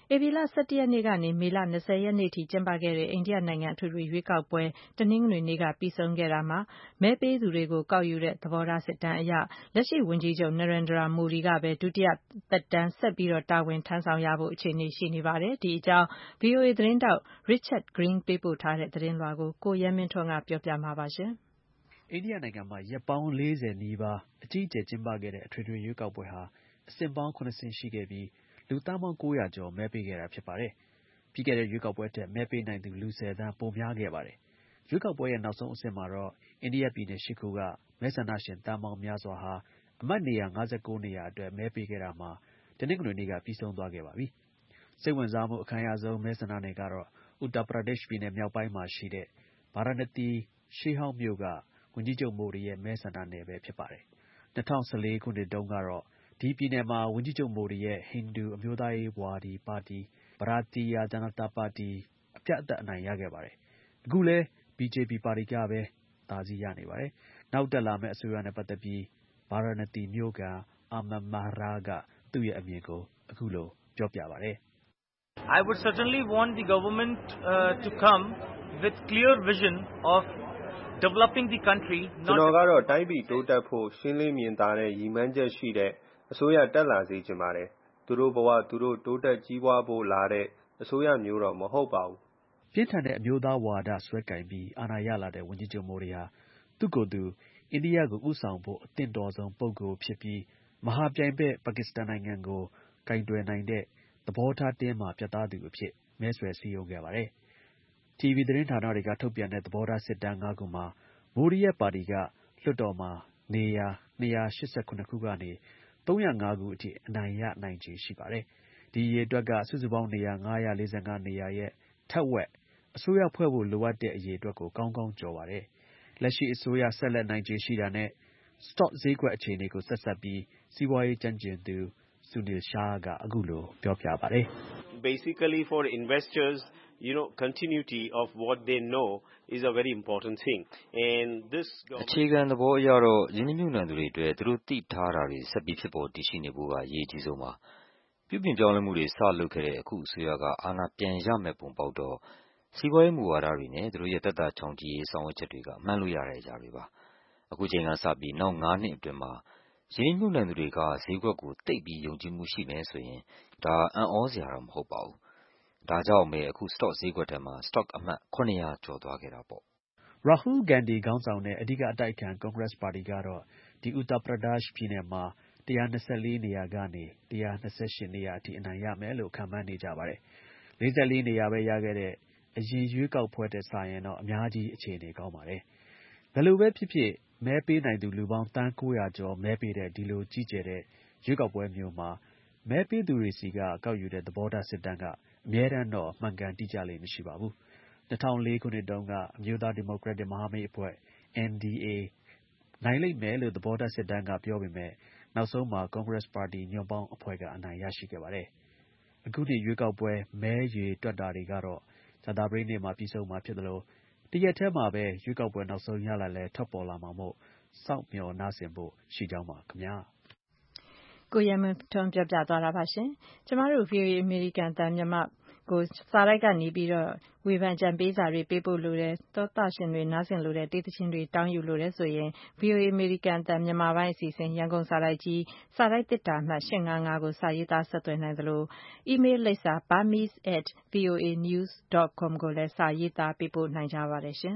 S2: ဧပြီလ ၁၁ ရက်နေ့ကနေ မေလ ၂၀ ရက်နေ့ထိကျင်းပခဲ့တဲ့ အိန္ဒိယနိုင်ငံအထွေထွေရွေးကောက်ပွဲ တနင်္ဂနွေနေ့က ပြီးဆုံးခဲ့တာမှာ မဲပေးသူတွေကို ကောက်ယူတဲ့ သဘောထားစစ်တမ်းအရ လက်ရှိဝန်ကြီးချုပ် Narendra Modi ကပဲ ဒုတိယသက်တမ်းဆက်ပြီးတာဝန်ထမ်းဆောင်ရဖို့ အခြေအနေရှိနေပါတယ်။ ဒီအကြောင်း ဗွီအိုအေသတင်းထောက် Richard Green ပေးပို့ထားတဲ့သတင်းလွှာကို ကိုရဲမင်းထွန်းက ပြောပြမှာပါ။
S11: အိန္ဒိယနိုင်ငံမှာ ရက်ပေါင်း လေးဆယ် နီးပါး အကြီးအကျယ်ကျင်းပခဲ့တဲ့ အထွေထွေရွေးကောက်ပွဲဟာ အဆင့်ပေါင်း ခုနှစ်ဆင့်ရှိခဲ့ပြီး လူသန်းပေါင်း ၉၀၀ ကျော် မဲပေးခဲ့တာဖြစ်ပါတယ်။ ပြီးခဲ့တဲ့ ရွေးကောက်ပွဲထက် မဲပေးနိုင်သူ လူ ဆယ်သန်း ပိုများခဲ့ပါတယ်။ ရွေးကောက်ပွဲရဲ့ နောက်ဆုံးအဆင့်မှာတော့ အိန္ဒိယပြည်နယ် ရှစ် ခုက မဲဆန္ဒရှင် သန်းပေါင်းများစွာဟာ အမတ်နေရာ ၅၉ နေရာအတွက် မဲပေးခဲ့တာမှာ တနင်္ဂနွေနေ့က ပြီးဆုံးသွားခဲ့ပါပြီ။ စိတ်ဝင်စားမှု အခံရဆုံး မဲဆန္ဒနယ်ကတော့ Uttar Pradesh ပြည်နယ်မြောက်ပိုင်းမှာရှိတဲ့ Varanasi ရှေးဟောင်းမြို့က ဝန်ကြီးချုပ် မိုဒီရဲ့ မဲဆန္ဒနယ်ပဲ ဖြစ်ပါတယ်။ ၂၀၁၄ ခုနှစ်တုန်းကတော့ ဒီပြည်နယ်မှာ ဝန်ကြီးချုပ် မိုဒီရဲ့ ဟိန္ဒူ အမျိုးသားရေးဝါဒီပါတီ Bharatiya Janata ပါတီ အပြတ်အသတ် အနိုင်ရခဲ့ပါတယ်။ အခုလည်း ဘီဂျေပီ ပါတီကပဲ အသာစီးရနေပါတယ်။ နောက်တက်လာမယ့် အစိုးရနဲ့ ပတ်သက်ပြီး Varanasi မြို့ခံ Aman Mehra က သူ့ရဲ့ အမြင်ကို အခုလို ပြောပြပါတယ်။
S13: I would certainly want the government uh, to come with clear vision of developing the country.
S14: ကျွန်တော်ကတော့ တိုင်းပြည်တိုးတက်ဖို့ ရှင်းလင်းမြင်သာတဲ့ ရည်မှန်းချက်ရှိတဲ့အစိုးရတက်လာစေချင်ပါတယ်။ သူတို့ဘဝ သူတို့ တိုးတက်ကြီးပွားဖို့လာတဲ့အစိုးရမျိုးတော့ မဟုတ်ပါဘူး
S11: ။ ပြင်းထန်တဲ့ အမျိုးသားဝါဒ စွဲကိုင်ပြီး အာဏာရလာတဲ့ ဝန်ကြီးချုပ် မိုဒီဟာ သူ့ကိုယ်သူ အိန္ဒိယကို ဦးဆောင်ဖို့ အသင့်တော်ဆုံး ပုဂ္ဂိုလ်ဖြစ်ပြီး မဟာပြိုင်ဘက် ပါကစ္စတန်နိုင်ငံကို ကိုင်တွယ်နိုင်တဲ့ သဘောထား တင်းမာ ပြတ်သားသူအဖြစ် မဲဆွယ် စည်းရုံးခဲ့ပါတယ်။ တီဗီ သတင်းဌာနတွေက ထုတ်ပြန်တဲ့ သဘောထား စစ်တမ်း ငါးခုမှာ မိုဒီရဲ့ ပါတီက လွှတ်တော်မှာ နေရာ ၂၈၇ ခုကနေ ၃၀၅ ခုအထိ အနိုင်ရနိုင်ခြေ ရှိပါတယ်။ ဒီ အရေအတွက်က စုစုပေါင်း နေရာ ၅၄၅ နေရာရဲ့ ထက်ဝက် အစိုးရဖွဲ့ဖို့ လိုအပ်တဲ့ အရေအတွက်ကို ကောင်းကောင်း ကျော်ပါတယ်။ လက်ရှိ အစိုးရ ဆက်လက်နိုင်ခြေရှိတာနဲ့ စတော့ ဈေးကွက် အခြေအနေကို ဆက်စပ်ပြီး စီးပွားရေး ကျွမ်းကျင်သူ Sunil Shah က အခုလို ပြောပြပါတယ်
S15: ။ Basically for investors, you know, continuity of what they know is a very important thing. And this
S16: အခြေခံသဘောအရတော့ ရင်းနှီးမြှုပ်နှံသူတွေအတွက် သူတို့သိထားတာတွေ ဆက်ပြီးဖြစ်ပေါ်တည်ရှိနေဖို့က အရေးအကြီးဆုံးပါ။ ပြုပြင်ပြောင်းလဲမှုတွေ စလုပ်ခဲ့တဲ့ အခုအစိုးရက အာဏာပြန်ရမယ့်ပုံပေါက်တော့ စီးပွားရေးမူဝါဒတွေနဲ့ သူတို့ရဲ့ သက်သာချောင်ချိရေး ဆောင်ရွက်ချက်တွေက မှန်းလို့ရတဲ့အရာတွေပါ။ အခုချိန်ကစပြီး နောက် ငါးနှစ်အတွင်းမှာ ရင်းနှီးမြှုပ်နှံသူတွေက ဈေးကွက်ကို သိပ်ပြီး ယုံကြည်မှုရှိမယ်ဆိုရင် ဒါဟာ အံ့သြစရာတော့ မဟုတ်ပါဘူး။ ဒါကြောင့်ပဲ အခု စတော့ဈေးကွက်ထဲမှာ စတော့အမှတ် ခုနှစ်ရာ ကျော်သွားခဲ့တာပေါ့
S11: ။ Rahul Gandhi ခေါင်းဆောင်တဲ့ အဓိက အတိုက်အခံ ကွန်ဂရက်ပါတီကတော့ ဒီ Uttar Pradesh ပြည်နယ်မှာ ၁၂၄ နေရာကနေ ၁၂၈ နေရာအထိ အနိုင်ရမယ်လို့ ခန့်မှန်းနေကြပါတယ်။ ၄၄ နေရာပဲ ရခဲ့တဲ့ အရင် ရွေးကောက်ပွဲထက်စာရင်တော့ အများကြီး အခြေအနေ ကောင်းပါတယ်။ ဘယ်လိုပဲဖြစ်ဖြစ် မဲပေးနိုင်သူ လူပေါင်း သန်း ၉၀၀ ကျော် မဲပေးတဲ့ ဒီလို ကြီးကျယ်တဲ့ ရွေးကောက်ပွဲမျိုးမှာ မဲပေးသူတွေဆီက ကောက်ယူတဲ့ သဘောထား စစ်တမ်းက အမြဲတမ်းတော့ မှန်ကန် တိကျလေ့ မရှိပါဘူး။ ၂၀၀၄ ခုနှစ်တုန်းက အမျိုးသား ဒီမိုကရက်တစ် မဟာမိတ်အဖွဲ့ N D A နိုင်လိမ့်မယ်လို့ သဘောထား စစ်တမ်းက ပြောပေမဲ့ နောက်ဆုံးမှာ ကွန်ဂရက်ပါတီ ညွန့်ပေါင်းအဖွဲ့က အနိုင်ရရှိခဲ့ပါတယ်။ အခုနှစ် ရွေးကောက်ပွဲ မဲရေတွက်တာတွေကတော့ ကြာသပတေးနေ့မှာ ပြီးဆုံးမှာ ဖြစ်သလို တစ်ရက်တည်းမှာပဲ ရွေးကောက်ပွဲ နောက်ဆုံး ရလဒ်လည်း ထွက်ပေါ်လာမှာမို့ စောင့်မျှော်နားဆင်ဖို့ ရှိကြောင်းပါ ခင်ဗျာ။
S2: ကိုရဲမင်းထွန်းပြောပြသွားတာပါ။ ကျမတို့ ဗွီအိုအေ အမေရိကန်အသံ မြန်မာကို စာတိုက်ကနေပြီးတော့ ဝေဖန်အကြံပေးစာတွေ ပေးပို့လိုတယ်။ သောတရှင်တွေ နားဆင်လိုတဲ့ တေးသီချင်းတွေ တောင်းယူလိုတယ်ဆိုရင် ဗွီအိုအေ အမေရိကန်အသံ မြန်မာပိုင်းအစီအစဉ် ရန်ကုန်စာတိုက်ကြီး စာတိုက်သေတ္တာအမှတ် ၈၅၅ ကို စာရေးသားဆက်သွယ်နိုင်သလို အီးမေးလ်လိပ်စာ burmese at voanews dot com ကိုလည်း စာရေးသားပေးပို့နိုင်ကြပါတယ်။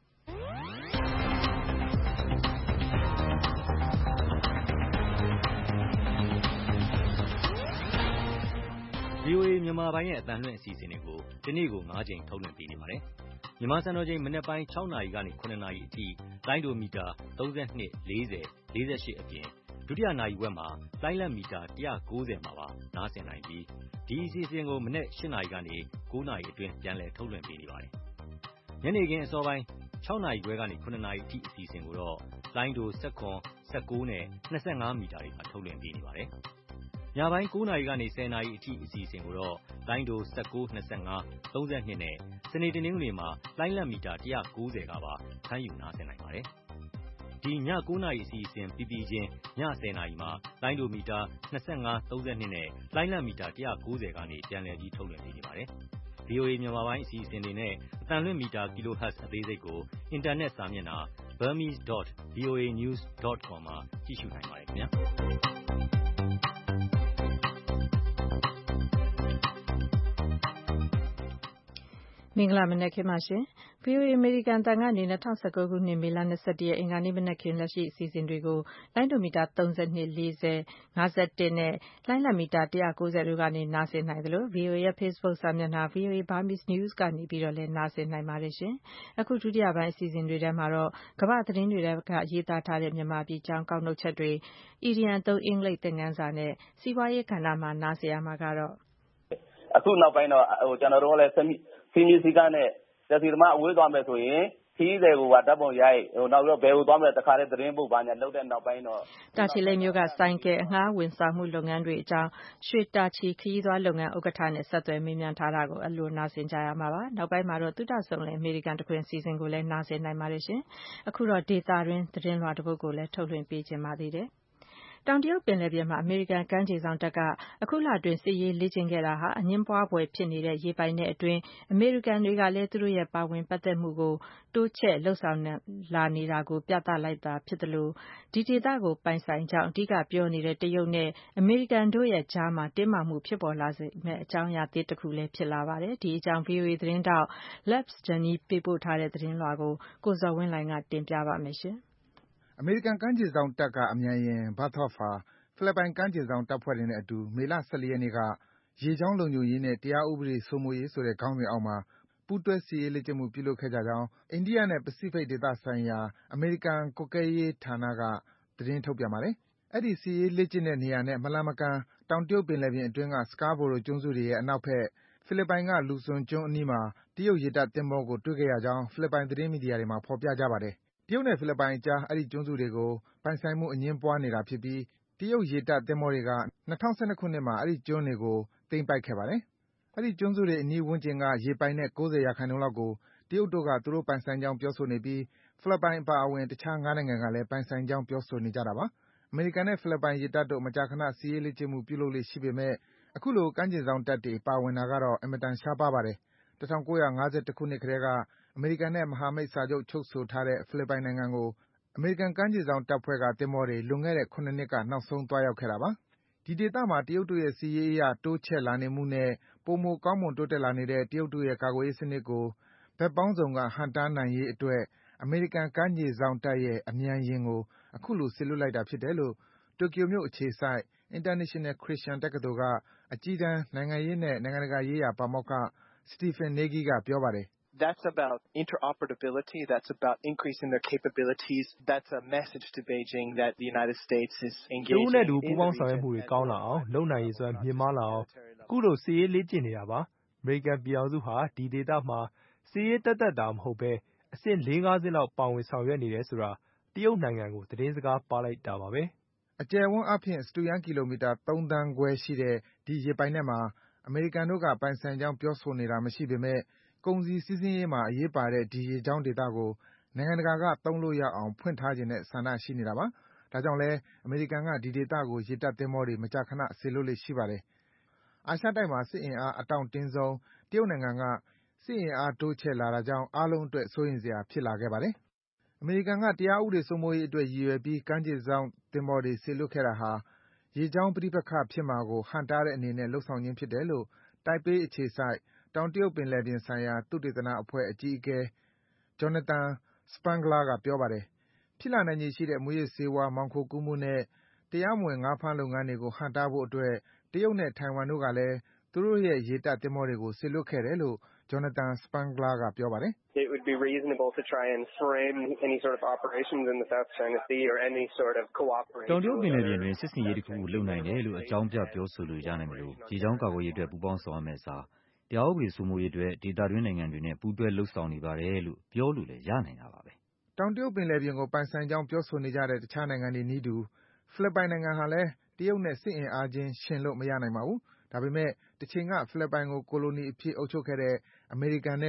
S12: ဗွီအိုအေ မြန်မာပိုင်းရဲ့ အသံလွှင့်အစီအစဉ်တွေကို တနေ့ကို ငါးကြိမ် ထုတ်လွှင့်ပေးနေပါတယ်။ မြန်မာစံတော်ချိန် မနက်ပိုင်း ခြောက်နာရီကနေ ခုနှစ်နာရီအထိ လိုင်းဒိုမီတာ သုံး၂၊ လေး၀၊ လေး၈ အပြင် ဒုတိယနာရီဝက်မှာ လှိုင်းလတ်မီတာ ၁၉၀ မှာပါ နားဆင်နိုင်ပြီး ဒီအစီအစဉ်ကို မနက် ရှစ်နာရီကနေ ကိုးနာရီအတွင်း ပြန်လည် ထုတ်လွှင့်ပေးနေပါတယ်။ ညနေခင်းအစောပိုင်း ခြောက်နာရီခွဲကနေ ခုနှစ်နာရီအထိ အစီအစဉ်ကိုတော့ လိုင်းဒို ၁၇၊ ၁၉ နဲ့ ၂၅ မီတာတွေမှာ ထုတ်လွှင့်ပေးနေပါတယ်။ ညပိုင်း ကိုးနာရီကနေ ဆယ်နာရီအထိ အစီအစဉ်ကိုတော့ လိုင်းဒို ၁၉၊ ၂၅၊ ၃၂ နဲ့ စနေ တနင်္ဂနွေမှာ လှိုင်းလတ်မီတာ ၁၉၀ ကပါ ဖမ်းယူ နားဆင်နိုင်ပါတယ်။
S17: ဒီည၉နာရီအစီအစဉ်ပြီးပြီးချင်းည၁၀နာရီမှာလိုင်းဒိုမီတာ၂၅ ၃၂နဲ့လိုင်းလံမီတာ၁၉၀ကနေပြန်လည်ပြီးထုတ်လွှင့်ပေးနေပါတယ်။ ဗွီအိုအေ မြန်မာပိုင်းအစီအစဉ်တွေနဲ့အသံလွှင့်မီတာ Kilohertz အသေးစိတ်ကိုအင်တာနက်စာမျက်နှာ burmese dot voa news dot com မှာကြည့်ရှုနိုင်ပါတယ်ခင်ဗျာ။
S2: မင်္ဂလာမနက်ခင်းပါရှင်။ ဗွီအိုအေအမေရိကန်အသံကနေ၂၀၁၉ခုနှစ်မေလ၂၁ရက်အင်္ဂါနေ့မနက်ခင်းလက်ရှိအစီအစဉ်တွေကိုလိုင်းဒိုမီတာ၃၂ ၄၀ ၅၁နဲ့လိုင်းလံမီတာ၁၉၀တို့ကနေနားဆင်နိုင်သလို ဗွီအိုအေရဲ့ Facebook စာမျက်နှာ ဗွီအိုအေ Burmese News ကနေပြီးတော့လည်းနားဆင်နိုင်ပါတယ်ရှင်။အခုဒုတိယပိုင်းအစီအစဉ်တွေထဲမှာတော့ကမ္ဘာသတင်းတွေထဲကရေးသားထားတဲ့မြန်မာပြည်ကြောင်းကောက်နှုတ်ချက်တွေအီဒီယံသုံးအင်္ဂလိပ်သင်ခန်းစာနဲ့စီးပွားရေးကဏ္ဍမှာနားဆင်ရမှာကတော့
S18: အခုနောက်ပိုင်းတော့ဟိုကျွန်တော်တို့လည်းစီမီစီကနဲ့တက်စီသမားအဝေးသွားမယ်ဆိုရင်ခီးတယ်ကိုကဓာတ်ပုံရိုက်ဟိုနောက်ပြီးတော့ဘယ်ကိုသွားမလဲတခါတည်းသတင်းပုတ်ပါညာလုပ်တဲ့နောက်ပိုင်းတော့
S2: တာချီလိတ်မြို့ကစိုင်းကဲအငှားဝန်ဆောင်မှုလုပ်ငန်းတွေအကြောင်းရွှေတာချီခီးသွားလုပ်ငန်းဥက္ကဋ္ဌနဲ့ဆက်သွယ်မေးမြန်းထားတာကိုအလိုနားဆင်ကြရမှာပါနောက်ပိုင်းမှာတော့သုတဆုံလင်အမေရိကန်တခွင်စီစဉ်ကိုလည်းနားဆင်နိုင်ပါတယ်ရှင်အခုတော့ဒေတာတွင်သတင်းလွှာတစ်ပုဒ်ကိုလည်းထုတ်လွှင့်ပေးခြင်းပါသေးတယ်တောင်တရုတ်ပင်လယ်ပြင်မှာအမေရိကန်ကမ်းခြေစောင့်တပ်ကအခုလအတွင်းစစ်ရေးလေ့ကျင့်ခဲ့တာဟာအငြင်းပွားဖွယ်ဖြစ်နေတဲ့ရေပိုင်နက်အတွင်းအမေရိကန်တွေကလည်းသူတို့ရဲ့ပါဝင်ပတ်သက်မှုကိုတိုးချဲ့လှုပ်ဆောင်လာနေတာကိုပြသလိုက်တာဖြစ်သလိုဒီဒေသကိုပိုင်ဆိုင်ကြောင်းအဓိကပြောနေတဲ့တရုတ်နဲ့အမေရိကန်တို့ရဲ့ကြားမှာတင်းမာမှုဖြစ်ပေါ်လာစေမယ့်အကြောင်းအရာသစ်တစ်ခုလည်းဖြစ်လာပါတယ်ဒီအကြောင်း ဗွီအိုအေ သတင်းတောက် Labs Jani ပေးပို့ထားတဲ့သတင်းလွှာကိုကိုဇော်ဝင်းလှိုင်ကတင်ပြပါမယ်ရှင်
S19: အမေရိကန်ကမ်းခြေစောင့်တပ်ကအမြန်ယာဉ် Bertholf ဟာဖိလစ်ပိုင်ကမ်းခြေစောင့်တပ်ဖွဲ့တွေနဲ့အတူမေလ၁၄ရက်နေ့ကရေကြောင်းလုံခြုံရေးနဲ့တရားဥပဒေစိုးမိုးရေးဆိုတဲ့ခေါင်းစဉ်အောက်မှာပူးတွဲစစ်ရေးလေ့ကျင့်မှုပြုလုပ်ခဲ့ကြကြောင်းအိန္ဒိယနဲ့ပစိဖိတ်ဒေသဆိုင်ရာအမေရိကန်ကွပ်ကဲရေးဌာနကသတင်းထုတ်ပြန်ပါတယ်။အဲဒီစစ်ရေးလေ့ကျင့်တဲ့နေရာနဲ့မလှမ်းမကမ်းတောင်တရုတ်ပင်လယ်ပြင်အတွင်းက Scarborough ကျွန်းစုတွေရဲ့အနောက်ဘက်ဖိလစ်ပိုင်က Luzon ကျွန်းအနီးမှာတရုတ်ရေတပ်သင်္ဘောကိုတွေ့ခဲ့ရကြောင်းဖိလစ်ပိုင်သတင်းမီဒီယာတွေမှာဖော်ပြကြပါတယ်။တရုတ်နဲ့ဖိလစ်ပိုင်အကြားအဲဒီကျွန်းစုတွေကိုပိုင်ဆိုင်မှုအငြင်းပွားနေတာဖြစ်ပြီးတရုတ်ရေတပ်သင်္ဘောတွေက၂၀၁၂ခုနှစ်မှာအဲဒီကျွန်းတွေကိုသိမ်းပိုက်ခဲ့ပါတယ်။အဲဒီကျွန်းစုတွေအနီးဝန်းကျင်ကရေပိုင်နက်၉၀ရာခိုင်နှုန်းလောက်ကိုတရုတ်တို့ကသူတို့ပိုင်ဆိုင်ကြောင်းပြောဆိုနေပြီးဖိလစ်ပိုင်အပါအဝင်တခြား၅နိုင်ငံကလည်းပိုင်ဆိုင်ကြောင်းပြောဆိုနေကြတာပါ။အမေရိကန်နဲ့ဖိလစ်ပိုင်ရေတပ်တို့မကြာခဏစစ်ရေးလေ့ကျင့်မှုပြုလုပ်လေ့ရှိပေမဲ့အခုလိုကမ်းခြေစောင့်တပ်တွေပါဝင်တာကတော့အင်မတန်ရှားပါးပါတယ်။၁၉၅၁ခုနှစ်ကတည်းကအမေရိကန်နဲ့မဟာမိတ်စာချုပ်ချုပ်ဆိုထားတဲ့ဖိလစ်ပိုင်နိုင်ငံကိုအမေရိကန်ကမ်းခြေစောင့်တပ်ဖွဲ့ကသင်္ဘောတွေလွန်ခဲ့တဲ့၇နှစ်ကနောက်ဆုံးသွားရောက်ခဲ့တာပါ။ဒီဒေသမှာတရုတ်တို့ရဲ့စစ်ရေးအရတိုးချဲ့လာနေမှုနဲ့ပိုမိုကောင်းမွန်တိုးတက်လာနေတဲ့တရုတ်တို့ရဲ့ကာကွယ်ရေးစနစ်ကိုဘက်ပေါင်းစုံကဟန့်တားနိုင်ရေးအတွက်အမေရိကန်ကမ်းခြေစောင့်တပ်ရဲ့အမြန်ယာဉ်ကိုအခုလိုစေလွှတ်လိုက်တာဖြစ်တယ်လို့တိုကျိုမြို့အခြေစိုက် International Christian တက္ကသိုလ်ကအကြီးတန်းနိုင်ငံရေးနဲ့နိုင်ငံတကာရေးရာပါမောက္ခ Stephen Nagy ကပြောပါတယ်
S20: ။ That's about interoperability. That's about increasing their capabilities. That's a message to Beijing that the United States is engaging in the region.
S7: တရုတ်နဲ့တူပူးပေါင်းဆောင်ရွက်မှုတွေကောင်းလာအောင်လုပ်နိုင်ရေးစွမ်းမြင့်မားလာအောင်အခုလိုစစ်ရေးလေ့ကျင့်နေတာပါ။အမေရိကန်ပြည်ထောင်စုဟာဒီဒေသမှာစစ်ရေးတက်တက်တာမဟုတ်ဘဲအဆင့်၄-၅ဆင့်လောက်ပါဝင်ဆောင်ရွက်နေတယ်ဆိုတာတရုတ်နိုင်ငံကိုသတင်းစကားပါးလိုက်တာပါပဲ
S19: ။အကျယ်အဝန်းအားဖြင့်စတုရန်းကီလိုမီတာသုံးသန်းခွဲရှိတဲ့ဒီရေပိုင်နက်မှာအမေရိကန်တို့ကပိုင်ဆိုင်ကြောင်းပြောဆိုနေတာမရှိပေမဲ့ကုန်စည်စီးဆင်းရေးမှာအရေးပါတဲ့ဒီရေကြောင်းဒေသကိုနိုင်ငံတကာကသုံးလို့ရအောင်ဖွင့်ထားချင်တဲ့ဆန္ဒရှိနေတာပါ။ဒါကြောင့်လည်းအမေရိကန်ကဒီဒေသကိုရေတပ်သင်္ဘောတွေမကြာခဏစေလွှတ်လေ့ရှိပါတယ်။အာရှတိုက်မှာစစ်အင်အားအတောင့်တင်းဆုံးတရုတ်နိုင်ငံကစစ်အင်အားတိုးချဲ့လာတာကြောင့်အားလုံးအတွက်စိုးရိမ်စရာဖြစ်လာခဲ့ပါတယ်။အမေရိကန်ကတရားဥပဒေစိုးမိုးရေးအတွက်ရည်ရွယ်ပြီးကမ်းခြေစောင့်သင်္ဘောတွေစေလွှတ်ခဲ့တာဟာရေကြောင်းပဋိပက္ခဖြစ်မှာကိုဟန့်တားတဲ့အနေနဲ့လုပ်ဆောင်ခြင်းဖြစ်တယ်လို့တိုင်ပေအခြေစိုက်တောင်တရုတ်ပင်လယ်ပြင်ဆိုင်ရာသုတေသနအဖွဲ့အကြီးအကဲ Jonathan Spangler ကပြောပါတယ်။ဖြစ်လာနိုင်ခြေရှိတဲ့မူးယစ်ဆေးဝါးမှောင်ခိုကူးမှုနဲ့တရားမဝင်ငါးဖမ်းလုပ်ငန်းတွေကိုဟန့်တားဖို့အတွက်တရုတ်နဲ့ထိုင်ဝမ်တို့ကလည်းသူတို့ရဲ့ရေတပ်သင်္ဘောတွေကိုစေလွှတ်ခဲ့တယ်လို့ Jonathan Spangler ကပြောပါတယ်။
S20: It would be reasonable to try and frame any sort of operations in the South China Sea or any sort of cooperation.
S16: တောင်တရုတ်ပင်လယ်ပြင်တွင်စစ်ဆင်ရေးတစ်ခုခုလုပ်နိုင်တယ်လို့အကြောင်းပြပြောဆိုလို့ရနိုင်မလို့ရေကြောင်းကာကွယ်ရေးအတွက်ပူးပေါင်းဆောင်ရွက်မယ့်အစားတရားဥပဒေစိုးမိုးရေးအတွက်ဒေသတွင်းနိုင်ငံတွေနဲ့ပူးတွဲလုပ်ဆောင်နေပါတယ်လို့ပြောလို့လည်းရနိုင်တာပါပဲ
S19: ။တောင်တရုတ်ပင်လယ်ပြင်ကိုပိုင်ဆိုင်ကြောင်းပြောဆိုနေကြတဲ့တခြားနိုင်ငံတွေနည်းတူဖိလစ်ပိုင်နိုင်ငံဟာလည်းတရုတ်နဲ့စစ်အင်အားချင်းယှဉ်လို့မရနိုင်ပါဘူး။ဒါပေမဲ့တချိန်ကဖိလစ်ပိုင်ကိုကိုလိုနီအဖြစ်အုပ်ချုပ်ခဲ့တဲ့အမေရိကန်နဲ့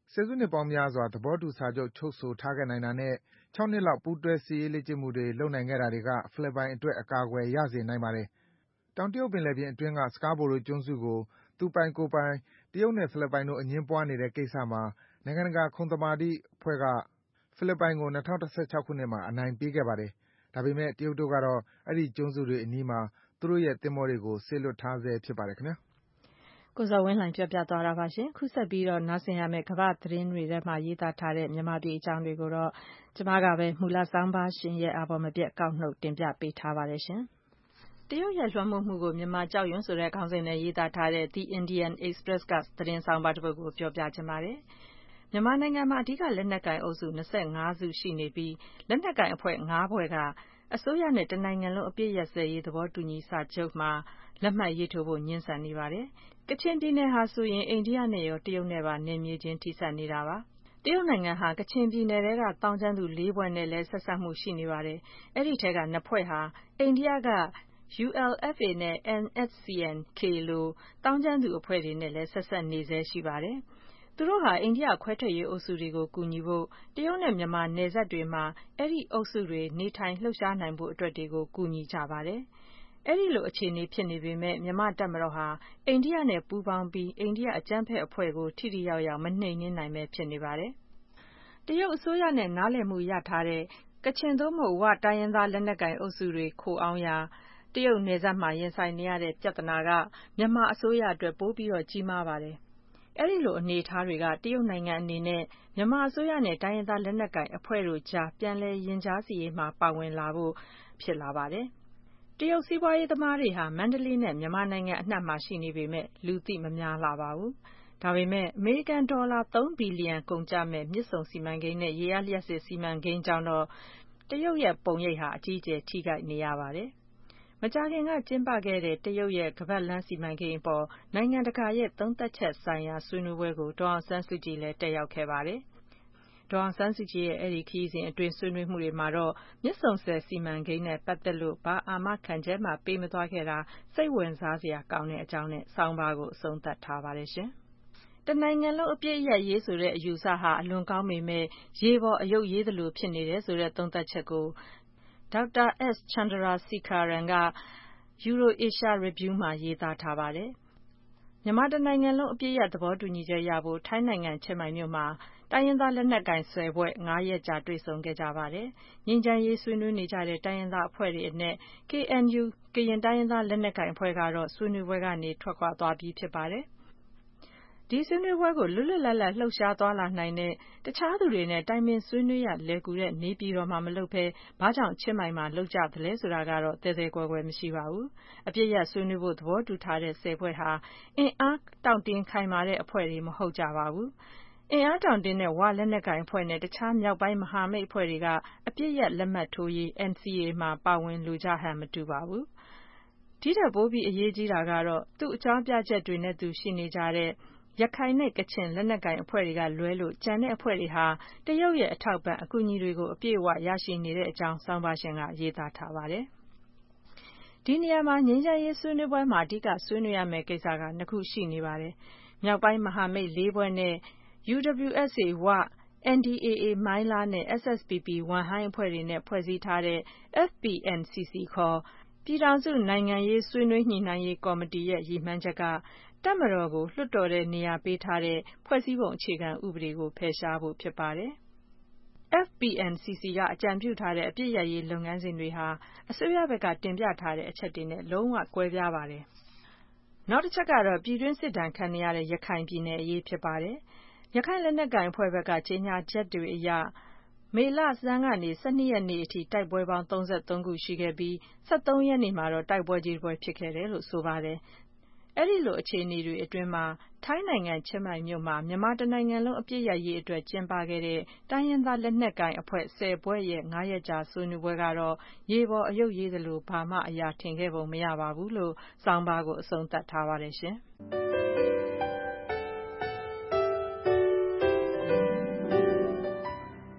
S19: ဆယ်စုနှစ်ပေါင်းများစွာသဘောတူစာချုပ်ချုပ်ဆိုထားခဲ့နိုင်တာနဲ့၆နှစ်လောက်ပူးတွဲစစ်ရေးလေ့ကျင့်မှုတွေလုပ်နိုင်ခဲ့တာတွေကဖိလစ်ပိုင်အတွက်အကာအကွယ်ရစေနိုင်ပါတယ်။တောင်တရုတ်ပင်လယ်ပြင်အတွင်းက Scarborough ကျွန်းစုကိုသူပိုင်ကိုယ်ပိုင်တရုတ်နဲ့ဖိလစ်ပိုင်တို့အငြင်းပွားနေတဲ့ကိစ္စမှာနိုင်ငံတကာခုံသမာဓိအဖွဲ့ကဖိလစ်ပိုင်ကို၂၀၁၆ခုနှစ်မှာအနိုင်ပေးခဲ့ပါတယ်။ဒါပေမဲ့တရုတ်တို့ကတော့အဲဒီကျွန်းစုတွေအနီးမှာသူတို့ရဲ့သင်္ဘောတွေကိုစေလွှတ်ထားဆဲဖြစ်ပါတယ်ခင်ဗျာ
S2: ။ကိုဇော်ဝင်းလှိုင်ပြောပြသွားတာပါရှင်။ခုဆက်ပြီးတော့နားဆင်ရမယ့်ကမ္ဘာသတင်းတွေထဲမှာရေးသားထားတဲ့မြန်မာပြည်အကြောင်းတွေကိုတော့ကျမကပဲမူလဆောင်းပါးရှင်ရဲ့အာဘော်မပြတ်ကောက်နှုတ်တင်ပြပေးထားပါတယ်ရှင်။တရုတ်ရဲ့လွှမ်းမိုးမှုကိုမြန်မာကြောက်ရွံ့ဆိုတဲ့ခေါင်းစဉ်နဲ့ရေးသားထားတဲ့ The Indian Express ကသတင်းဆောင်ပါတစ်ပုဒ်ကိုပြောပြချင်ပါတယ်။မြန်မာနိုင်ငံမှာအဓိကလက်နက်ကိုင်အုပ်စု၂၅စုရှိနေပြီးလက်နက်ကိုင်အဖွဲ့၅ဖွဲ့ကအစိုးရနဲ့တနိုင်ငံလုံးအပြည့်ရပ်စဲရေးသဘောတူညီစာချုပ်မှာလက်မှတ်ရေးထိုးဖို့ညှင်းဆန်နေပါတယ်။ကချင်ပြည်နယ်ဟာဆိုရင်အိန္ဒိယနဲ့ရောတရုတ်နဲ့ပါနယ်မြေချင်းထိစပ်နေတာပါ။တရုတ်နိုင်ငံဟာကချင်ပြည်နယ်ထဲကတောင်ကျမ်းသူ၄ဖွဲ့နဲ့လည်းဆက်စပ်မှုရှိနေပါတယ်။အဲဒီထဲက၂ဖွဲ့ဟာအိန္ဒိယကU L F A နဲ့ N S C N K လိုတောင်ကျမ်းသူအဖွဲ့တွေနဲ့လည်းဆက်စပ်နေဆဲရှိပါတယ်။သူတို့ဟာအိန္ဒိယခွဲထွက်ရေးအုပ်စုတွေကိုကူညီဖို့တရုတ်နဲ့မြန်မာနယ်စပ်တွေမှာအဲဒီအုပ်စုတွေနေထိုင်လှုပ်ရှားနိုင်ဖို့အတွက်တွေကိုကူညီကြပါတယ်။အဲဒီလိုအခြေအနေဖြစ်နေပေမဲ့မြန်မာတပ်မတော်ဟာအိန္ဒိယနဲ့ပူးပေါင်းပြီးအိန္ဒိယအကြမ်းဖက်အဖွဲ့ကိုထိထိရောက်ရောက်မနှိမ်နင်းနိုင်ပဲဖြစ်နေပါတယ်။တရုတ်အစိုးရနဲ့နားလည်မှုရထားတဲ့ကချင်သို့မဟုတ်ဝတိုင်းရင်းသားလက်နက်ကိုင်အုပ်စုတွေခိုအောင်ရာတရုတ်နယ်စပ်မှာရင်ဆိုင်နေရတဲ့ပြဿနာကမြန်မာအစိုးရအတွက်ပိုပြီးတော့ကြီးမားပါတယ်။အဲဒီလိုအနေအထားတွေကတရုတ်နိုင်ငံအနေနဲ့မြန်မာအစိုးရနဲ့တိုင်းရင်းသားလက်နက်ကိုင်အဖွဲ့တို့ကြားပြန်လည်ရင်ကြားစေ့ရေးမှာပါဝင်လာဖို့ဖြစ်လာပါတယ်။တရုတ်စီးပွားရေးသမားတွေဟာမန္တလေးနဲ့မြန်မာနိုင်ငံအနှံ့မှာရှိနေပေမဲ့လူသိမများလှပါဘူး။ဒါပေမဲ့အမေရိကန်ဒေါ်လာ၃ဘီလီယံကုန်ကျမဲ့မြစ်ဆုံစီမံကိန်းနဲ့ရေအားလျှပ်စစ်စီမံကိန်းကြောင့်တော့တရုတ်ရဲ့ပုံရိပ်ဟာအကြီးအကျယ်ထိခိုက်နေရပါတယ်။မကြာခင်ကကျင်းပခဲ့တဲ့တရုတ်ရဲ့ခါးပတ်လမ်းစီမံကိန်းအပေါ်နိုင်ငံတကာရဲ့သုံးသပ်ချက်ဆိုင်ရာဆွေးနွေးပွဲကိုဒေါ်အောင်ဆန်းစုကြည်လည်းတက်ရောက်ခဲ့ပါတယ်။ဒေါ်အောင်ဆန်းစုကြည်ရဲ့အဲဒီခရီးစဉ်အတွင်းဆွေးနွေးမှုတွေမှာတော့မြစ်ဆုံဆည်စီမံကိန်းနဲ့ပတ်သက်လို့ဘာအာမခံချက်မှပေးမသွားခဲ့တာစိတ်ဝင်စားစရာကောင်းတဲ့အကြောင်းနဲ့ဆောင်းပါးကိုအဆုံးသတ်ထားပါတယ်ရှင်။တနိုင်ငံလုံးအပြည့်အယရေးဆိုတဲ့အယူဆဟာအလွန်ကောင်းပေမဲ့ရေပေါ်အယုတ်ရေးသလိုဖြစ်နေတယ်ဆိုတဲ့သုံးသပ်ချက်ကိုဒေါက်တာ S. Chandrasekaran က Euro-Asia Review မှာရေးသားထားပါတယ်။မြန်မာတနိုင်ငံလုံးအပြည့်အယသဘောတူညီချက်ရဖို့ထိုင်းနိုင်ငံချင်းမိုင်မြို့မှာတိုင်းရင်းသားလက်နက်ကိုင်ဆယ်ဖွဲ့၅ရက်ကြာတွေ့ဆုံခဲ့ကြပါတယ်။ငြိမ်းချမ်းရေးဆွေးနွေးနေကြတဲ့တိုင်းရင်းသားအဖွဲ့တွေအနက် K N U ကရင်တိုင်းရင်းသားလက်နက်ကိုင်အဖွဲ့ကတော့ဆွေးနွေးပွဲကနေထွက်ခွာသွားပြီးဖြစ်ပါတယ်။ဒီဆွေးနွေးပွဲကိုလွတ်လွတ်လပ်လပ်လှုပ်ရှားသွားလာနိုင်တဲ့တခြားသူတွေနဲ့တိုင်ပင်ဆွေးနွေးရလွယ်ကူတဲ့နေပြည်တော်မှာမလုပ်ဘဲဘာကြောင့်ချင်းမိုင်မှာလုပ်ကြသလဲဆိုတာကတော့သဲသဲကွဲကွဲမရှိပါဘူး။အပြည့်ရဆွေးနွေးဖို့သဘောတူထားတဲ့ဆယ်ဖွဲ့ဟာအင်အားတောင့်တင်းခိုင်မာတဲ့အဖွဲ့တွေမဟုတ်ကြပါဘူး။အင်အားတောင့်တင်းတဲ့ဝလက်နက်ကိုင်အဖွဲ့နဲ့တခြားမြောက်ပိုင်းမဟာမိတ်အဖွဲ့တွေကအပြည့်ရလက်မှတ်ထိုးရေး N C A မှာပါဝင်လိုကြဟန်မတူပါဘူး။ဒီထက်ပိုပြီးအရေးကြီးတာကတော့သူ့အကြောင်းပြချက်တွေနဲ့သူရှိနေကြတဲ့ရခိုင်နဲ့ကချင်လက်နက်ကိုင်အဖွဲ့တွေကလွဲလို့ကျန်တဲ့အဖွဲ့တွေဟာတရုတ်ရဲ့အထောက်ပံ့အကူအညီတွေကိုအပြည့်အဝရရှိနေတဲ့အကြောင်းဆောင်းပါးရှင်ကရေးသားထားပါတယ်။ဒီနေရာမှာငြိမ်းချမ်းရေးဆွေးနွေးပွဲမှာအဓိကဆွေးနွေးရမယ့်ကိစ္စကနှစ်ခုရှိနေပါတယ်။မြောက်ပိုင်းမဟာမိတ်လေးဖွဲ့နဲ့ U W S A ဝ N D A A မိုင်းလားနဲ့ S S P P ဝမ်ဟိုင်းအဖွဲ့တွေနဲ့ဖွဲ့စည်းထားတဲ့ F P N C C ခေါ်ပြည်ထောင်စုနိုင်ငံရေးဆွေးနွေးညှိနှိုင်းရေးကော်မတီရဲ့ရည်မှန်းချက်ကတပ်မတော်ကိုလွှတ်တော်တဲ့နေရာပေးထားတဲ့ဖွဲ့စည်းပုံအခြေခံဥပဒေကိုဖယ်ရှားဖို့ဖြစ်ပါတယ်။ F P N C C ကအကြံပြုထားတဲ့အပြစ်ရရေးလုပ်ငန်းစဉ်တွေဟာအစိုးရဘက်ကတင်ပြထားတဲ့အချက်တွေနဲ့လုံးဝကွဲပြားပါတယ်။နောက်တစ်ချက်ကတော့ပြည်တွင်းစစ်ဒဏ်ခံနေရတဲ့ရခိုင်ပြည်နယ်အရေးဖြစ်ပါတယ်။ရခိုင်လက်နက်ကိုင်အဖွဲ့ဘက်ကကြေညာချက်တွေအရမေလဆန်းကနေ၁၂ရက်နေ့အထိတိုက်ပွဲပေါင်း၃၃ခုရှိခဲ့ပြီး၁၃ရက်နေ့မှာတော့တိုက်ပွဲကြီးတစ်ပွဲဖြစ်ခဲ့တယ်လို့ဆိုပါတယ်။အဲဒီလိုအခြေအနေတွေအတွင်းမှာထိုင်းနိုင်ငံချင်းမိုင်မြို့မှာမြန်မာတနိုင်ငံလုံးအပြည့်ရရေးအတွက်ကျင်းပခဲ့တဲ့တိုင်းရင်းသားလက်နက်ကိုင်အဖွဲ့ဆယ်ဖွဲ့ရဲ့၅ရက်ကြာဆွေးနွေးပွဲကတော့ရေပေါ်အယုတ်ရေးသလိုဘာမှအရာထင်ခဲ့ပုံမရပါဘူးလို့ဆောင်းပါးကိုအဆုံးသတ်ထားပါတယ်ရှင်။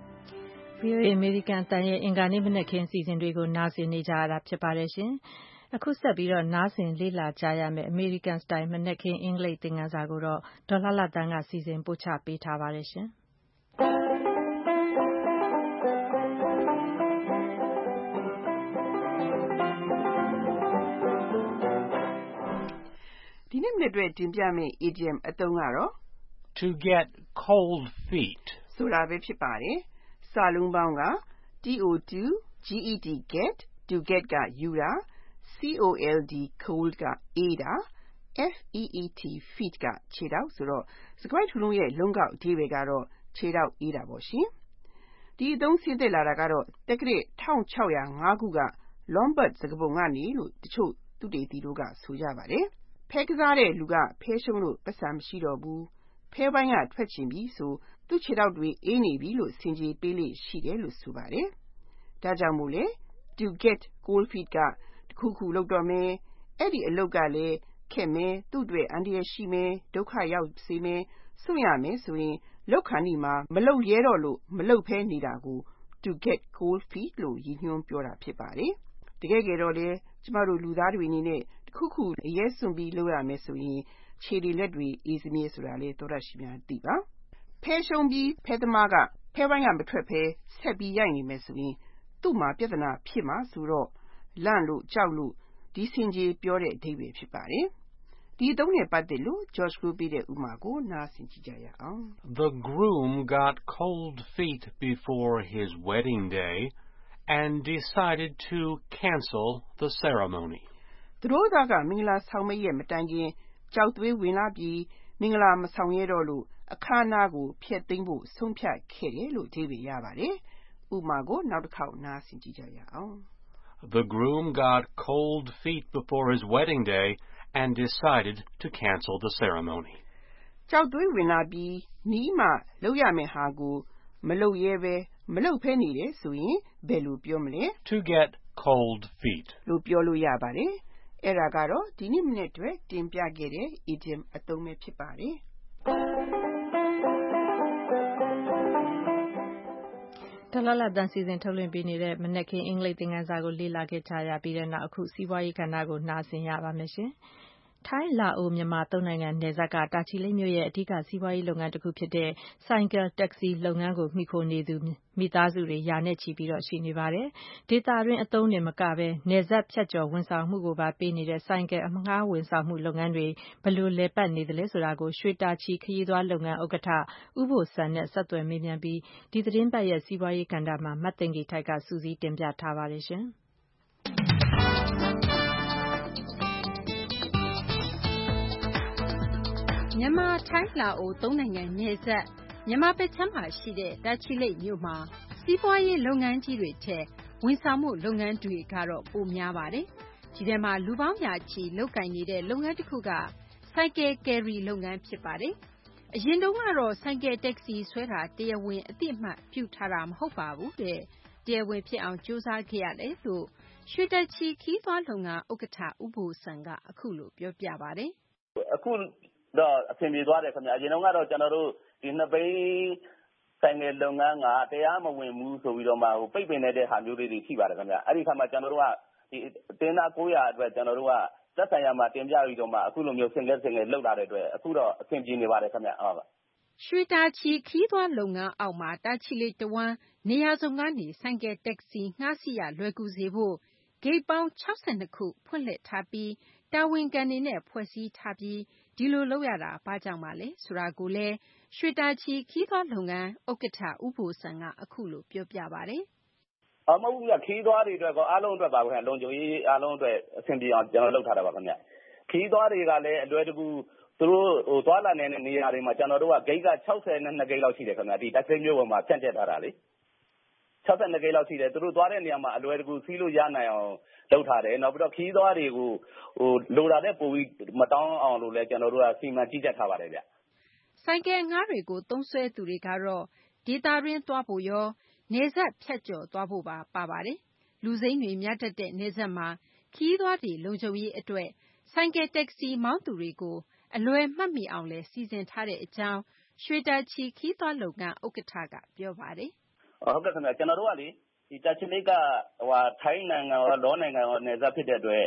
S2: V O A အမေရိကန်အသံရဲ့အင်္ဂါနေ့မနက်ခင်းအစီအစဉ်တွေကိုနားဆင်နေကြရတာဖြစ်ပါတယ်ရှင်။အခုဆက်ပြီးတော့နားဆင်လေ့လာကြရမယ့် American Style မနက်ခင်းအင်္ဂလိပ်သင်ခန်းစာကိုတော့ဒေါ်လှလှသန်းကစီစဉ်ပို့ချပေးထားပါတယ်ရှင်။
S21: ဒီနေ့မနေ့အတွက်တင်ပြမယ့် idiom အသုံးကတော့
S22: to get cold feet
S21: ဆိုတာပဲဖြစ်ပါတယ်။စာလုံးပေါင်းက to get get to get ကယူတာ cold cold ကအေးတာ feet feet ကခြေထောက်ဆိုတော့စကားထုလုံးရဲ့လုံးကောက်အဓိပ္ပာယ်ကတော့ခြေထောက်အေးတာပေါ့ရှင်။ဒီအသုံးဆင်းသက်လာတာကတော့တက္ကရာ၁၆၀၅ခုက Lombard စကားပုံကနေလို့တချို့သူတေသီတို့ကဆိုကြပါတယ်။ဖဲကစားတဲ့လူကဖဲရှုံးလို့ပတ်စံမရှိတော့ဘူး။ဖဲပိုင်းကထွက်ချင်ပြီဆိုသူ့ခြေထောက်တွေအေးနေပြီလို့ဆင်ခြေပေးလေရှိတယ်လို့ဆိုပါတယ်။ဒါကြောင့်မို့လေ to get cold feet ကတခုခုလုပ်တော့မယ်။အဲ့ဒီအလုပ်ကလည်းခက်မယ်သူ့အတွက်အန္တရာယ်ရှိမယ်ဒုက္ခရောက်စေမယ်စွန့်ရမယ်ဆိုရင်လောက်ခဏီမှာမလုပ်ရဲတော့လို့မလုပ်ဖဲနေတာကို to get cold feet လို့ရည်ညွှန်းပြောတာဖြစ်ပါတယ်။တကယ်ကြတော့လေကျမတို့လူသားတွေအနေနဲ့တခုခုအရဲစွန့်ပြီးလုပ်ရမယ်ဆိုရင်ခြေတွေလက်တွေအေးစမြဲဆိုတာလေတော်ရရှိများသိပါဖဲရှုံးပြီးဖဲသမားကဖဲပိုင်းကမထွက်ဖဲဆက်ပြီးရိုက်နေမယ်ဆိုရင်သူ့မှာပြဿနာဖြစ်မှာဆိုတော့လန့်လို့ကြောက်လို့ဒီစင်ကြီးပြောတဲ့အဓိပ္ပာယ်ဖြစ်ပါတယ်။ဒီအသုံးနဲ့ပတ်သက်လို့ George Group ပေးတဲ့ဥပမာကိုနားဆင်ကြည့်ကြရအောင်
S22: The groom got cold feet before his wedding day and decided to cancel the ceremony.
S21: သူတို့သားကမင်္ဂလာဆောင်မရဲ့မတိုင်ခင်ကြောက်သွေးဝင်လာပြီးမင်္ဂလာမဆောင်ရတော့လို့အခမ်းအနားကိုဖျက်သိမ်းဖို့ဆုံးဖြတ်ခဲ့တယ်လို့အဓိပ္ပာယ်ရပါတယ်။ဥပမာကိုနောက်တစ်ခေါက်နားဆင်ကြည့်ကြရအောင်
S22: The groom got cold feet before his wedding day and decided to cancel the ceremony.
S21: ကြောက်သွေးဝင်လာပြီးနီးမှလုပ်ရမယ့်ဟာကိုမလုပ်ရဲပဲမလုပ်ဖဲနေတယ်ဆိုရင်ဘယ်လိုပြောမလဲ
S22: To get cold feet
S21: လို့ပြောလို့ရပါတယ်။အဲ့ဒါကတော့ဒီနေ့မနေ့အတွက်တင်ပြခဲ့တဲ့ idiom အသုံးပဲဖြစ်ပါတယ်။
S2: ဒေါ်လှလှသန်းစီစဉ်ထုတ်လွှင့်ပေးနေတဲ့မနက်ခင်းအင်္ဂလိပ်သင်ခန်းစာကိုလေ့လာခဲ့ကြရပြီးတဲ့နောက်အခုစီးပွားရေးကဏ္ဍကိုနားဆင်ရပါမယ်ရှင်။ထိုင်းလာအိုမြန်မာသုံးနိုင်ငံနယ်စပ်ကတာချီလိတ်မြို့ရဲ့အဓိကစီးပွားရေးလုပ်ငန်းတစ်ခုဖြစ်တဲ့ဆိုင်ကယ်တက္ကစီလုပ်ငန်းကိုမှီခိုနေသူမိသားစုတွေရာနဲ့ချီပြီးတော့ရှိနေပါတယ်။ဒေသတွင်းအသုံးနဲ့မကပဲနယ်စပ်ဖြတ်ကျော်ဝန်ဆောင်မှုကိုပါပေးနေတဲ့ဆိုင်ကယ်အငှားဝန်ဆောင်မှုလုပ်ငန်းတွေဘယ်လိုလဲပတ်နေသလဲဆိုတာကိုရွှေတာချီခရီးသွားလုပ်ငန်းဥက္ကဋ္ဌဦးဘိုစံနဲ့ဆက်သွယ်မေးမြန်းပြီးဒီသတင်းပတ်ရဲ့စီးပွားရေးကဏ္ဍမှာမတ်သိင်္ဂီထိုက်ကစူးစီးတင်ပြထားပါတယ်ရှင်။
S3: မြန်မာထိုင်းလာအိုသုံးနိုင်ငံနယ်စပ်မြန်မာဘက်ခြမ်းမှာရှိတဲ့တာချီလိတ်မြို့မှာစီးပွားရေးလုပ်ငန်းကြီးတွေထက်ဝန်ဆောင်မှုလုပ်ငန်းတွေကတော့ပိုများပါတယ်။ဒီထဲမှာလူပေါင်းရာချီလုပ်ကိုင်နေတဲ့လုပ်ငန်းတစ်ခုကဆိုင်ကယ်ကယ်ရီလုပ်ငန်းဖြစ်ပါတယ်။အရင်တုန်းကတော့ဆိုင်ကယ်တက္ကစီဆွဲတာတရားဝင်အသိအမှတ်ပြုထားတာမဟုတ်ပါဘူးတဲ့။တရားဝင်ဖြစ်အောင်ကြိုးစားခဲ့ရတယ်လို့ရွှေတက်ချီခီးသွားလုပ်ငန်းဥက္ကဋ္ဌဦးဘိုစံကအခုလိုပြောပြပါတယ်
S18: ။အခုတော့အဆင်ပြေသွားတယ်ခင်ဗျာအရင်တော့ကတော့ကျွန်တော်တို့ဒီနှစ်ဘိန်းဆိုင်ငယ်လုပ်ငန်းကတရားမဝင်ဘူးဆိုပြီးတော့မှဟိုပိတ်ပင်နေတဲ့ဟာမျိုးလေးတွေရှိပါတယ်ခင်ဗျာအဲ့ဒီခါမှာကျွန်တော်တို့ကဒီတင်းသား၉၀၀အတွက်ကျွန်တော်တို့ကသက်ဆိုင်ရာမှာတင်ပြပြီးတော့မှအခုလိုမျိုးစင်ကဲစင်ကဲလောက်လာတဲ့အတွက်အခုတော့အဆင်ပြေနေပါတယ်ခင်ဗျာဟုတ်ပါ
S3: ရွှေတာချီခီးသွားလုပ်ငန်းအောက်မှာတာချီလေးတဝမ်းနေရာစုံကနေဆိုင်ကယ်တက္ကစီငှားစီရလွယ်ကူစေဖို့ဂိတ်ပေါင်း၆၂ခုဖွင့်လှစ်ထားပြီးတာဝန်ခံနေနဲ့ဖွဲ့စည်းထားပြီးဒီလိုလုပ်ရတာဘာကြောင့်ပါလဲဆိုတာကိုလည်းရွှေတာချီခီးသွားလုပ်ငန်းဥက္ကဋ္ဌဦးဘိုစံကအခုလိုပြောပြပါတယ်
S18: ။အမဟုတ်ဘူးကခီးသွားတွေအတွက်ကောအားလုံးအတွက်ပါခင်ဗျလုံခြုံရေးအားလုံးအတွက်အဆင်ပြေအောင်ကျွန်တော်လုပ်ထားတာပါခင်ဗျ။ခီးသွားတွေကလည်းအလွယ်တကူသူတို့ဟိုသွားလာနေတဲ့နေရာတွေမှာကျွန်တော်တို့ကဂိတ်က၆၂ဂိတ်လောက်ရှိတယ်ခင်ဗျဒီတက်စိတ်မျိုးပေါ်မှာဖြန့်ကျက်ထားတာလေ။၆၂ဂိတ်လောက်ရှိတယ်သူတို့သွားတဲ့နေရာမှာအလွယ်တကူစီးလို့ရနိုင်အောင်လုပ်ထားတယ်နောက်ပြီးတော့ခီးသွားတွေကိုဟိုလိုတာတဲ့ပိုပြီးမတောင်းအောင်လို့လဲကျွန်တော်တို့ကစီမံကြီးကြပ်ထားပါတယ်ဗျ
S3: ဆိုင်ကယ်ငှားတွေကိုသုံးဆွဲသူတွေကတော့ဒေတာရင်းသွားဖို့ရောနေဆက်ဖြတ်ကျော်သွားဖို့ပါပါပါတယ်လူစိမ်းတွေများတတ်တဲ့နေဆက်မှာခီးသွားတွေလုံခြုံရေးအတွက်ဆိုင်ကယ်တက္ကစီမောင်းသူတွေကိုအလွယ်မှတ်မိအောင်လဲစီစဉ်ထားတဲ့အကြောင်းရွှေတာချီခီးသွားလုပ်ငန်းဥက္ကဋ္ဌကပြောပါတယ်
S18: ဟုတ်ကဲ့ခင်ဗျကျွန်တော်တို့ကလေဒီတာချီလိတ်ကဟိုထိုင်းနိုင်ငံရောလောနိုင်ငံရောနေဆက်ဖြစ်တဲ့အတွက်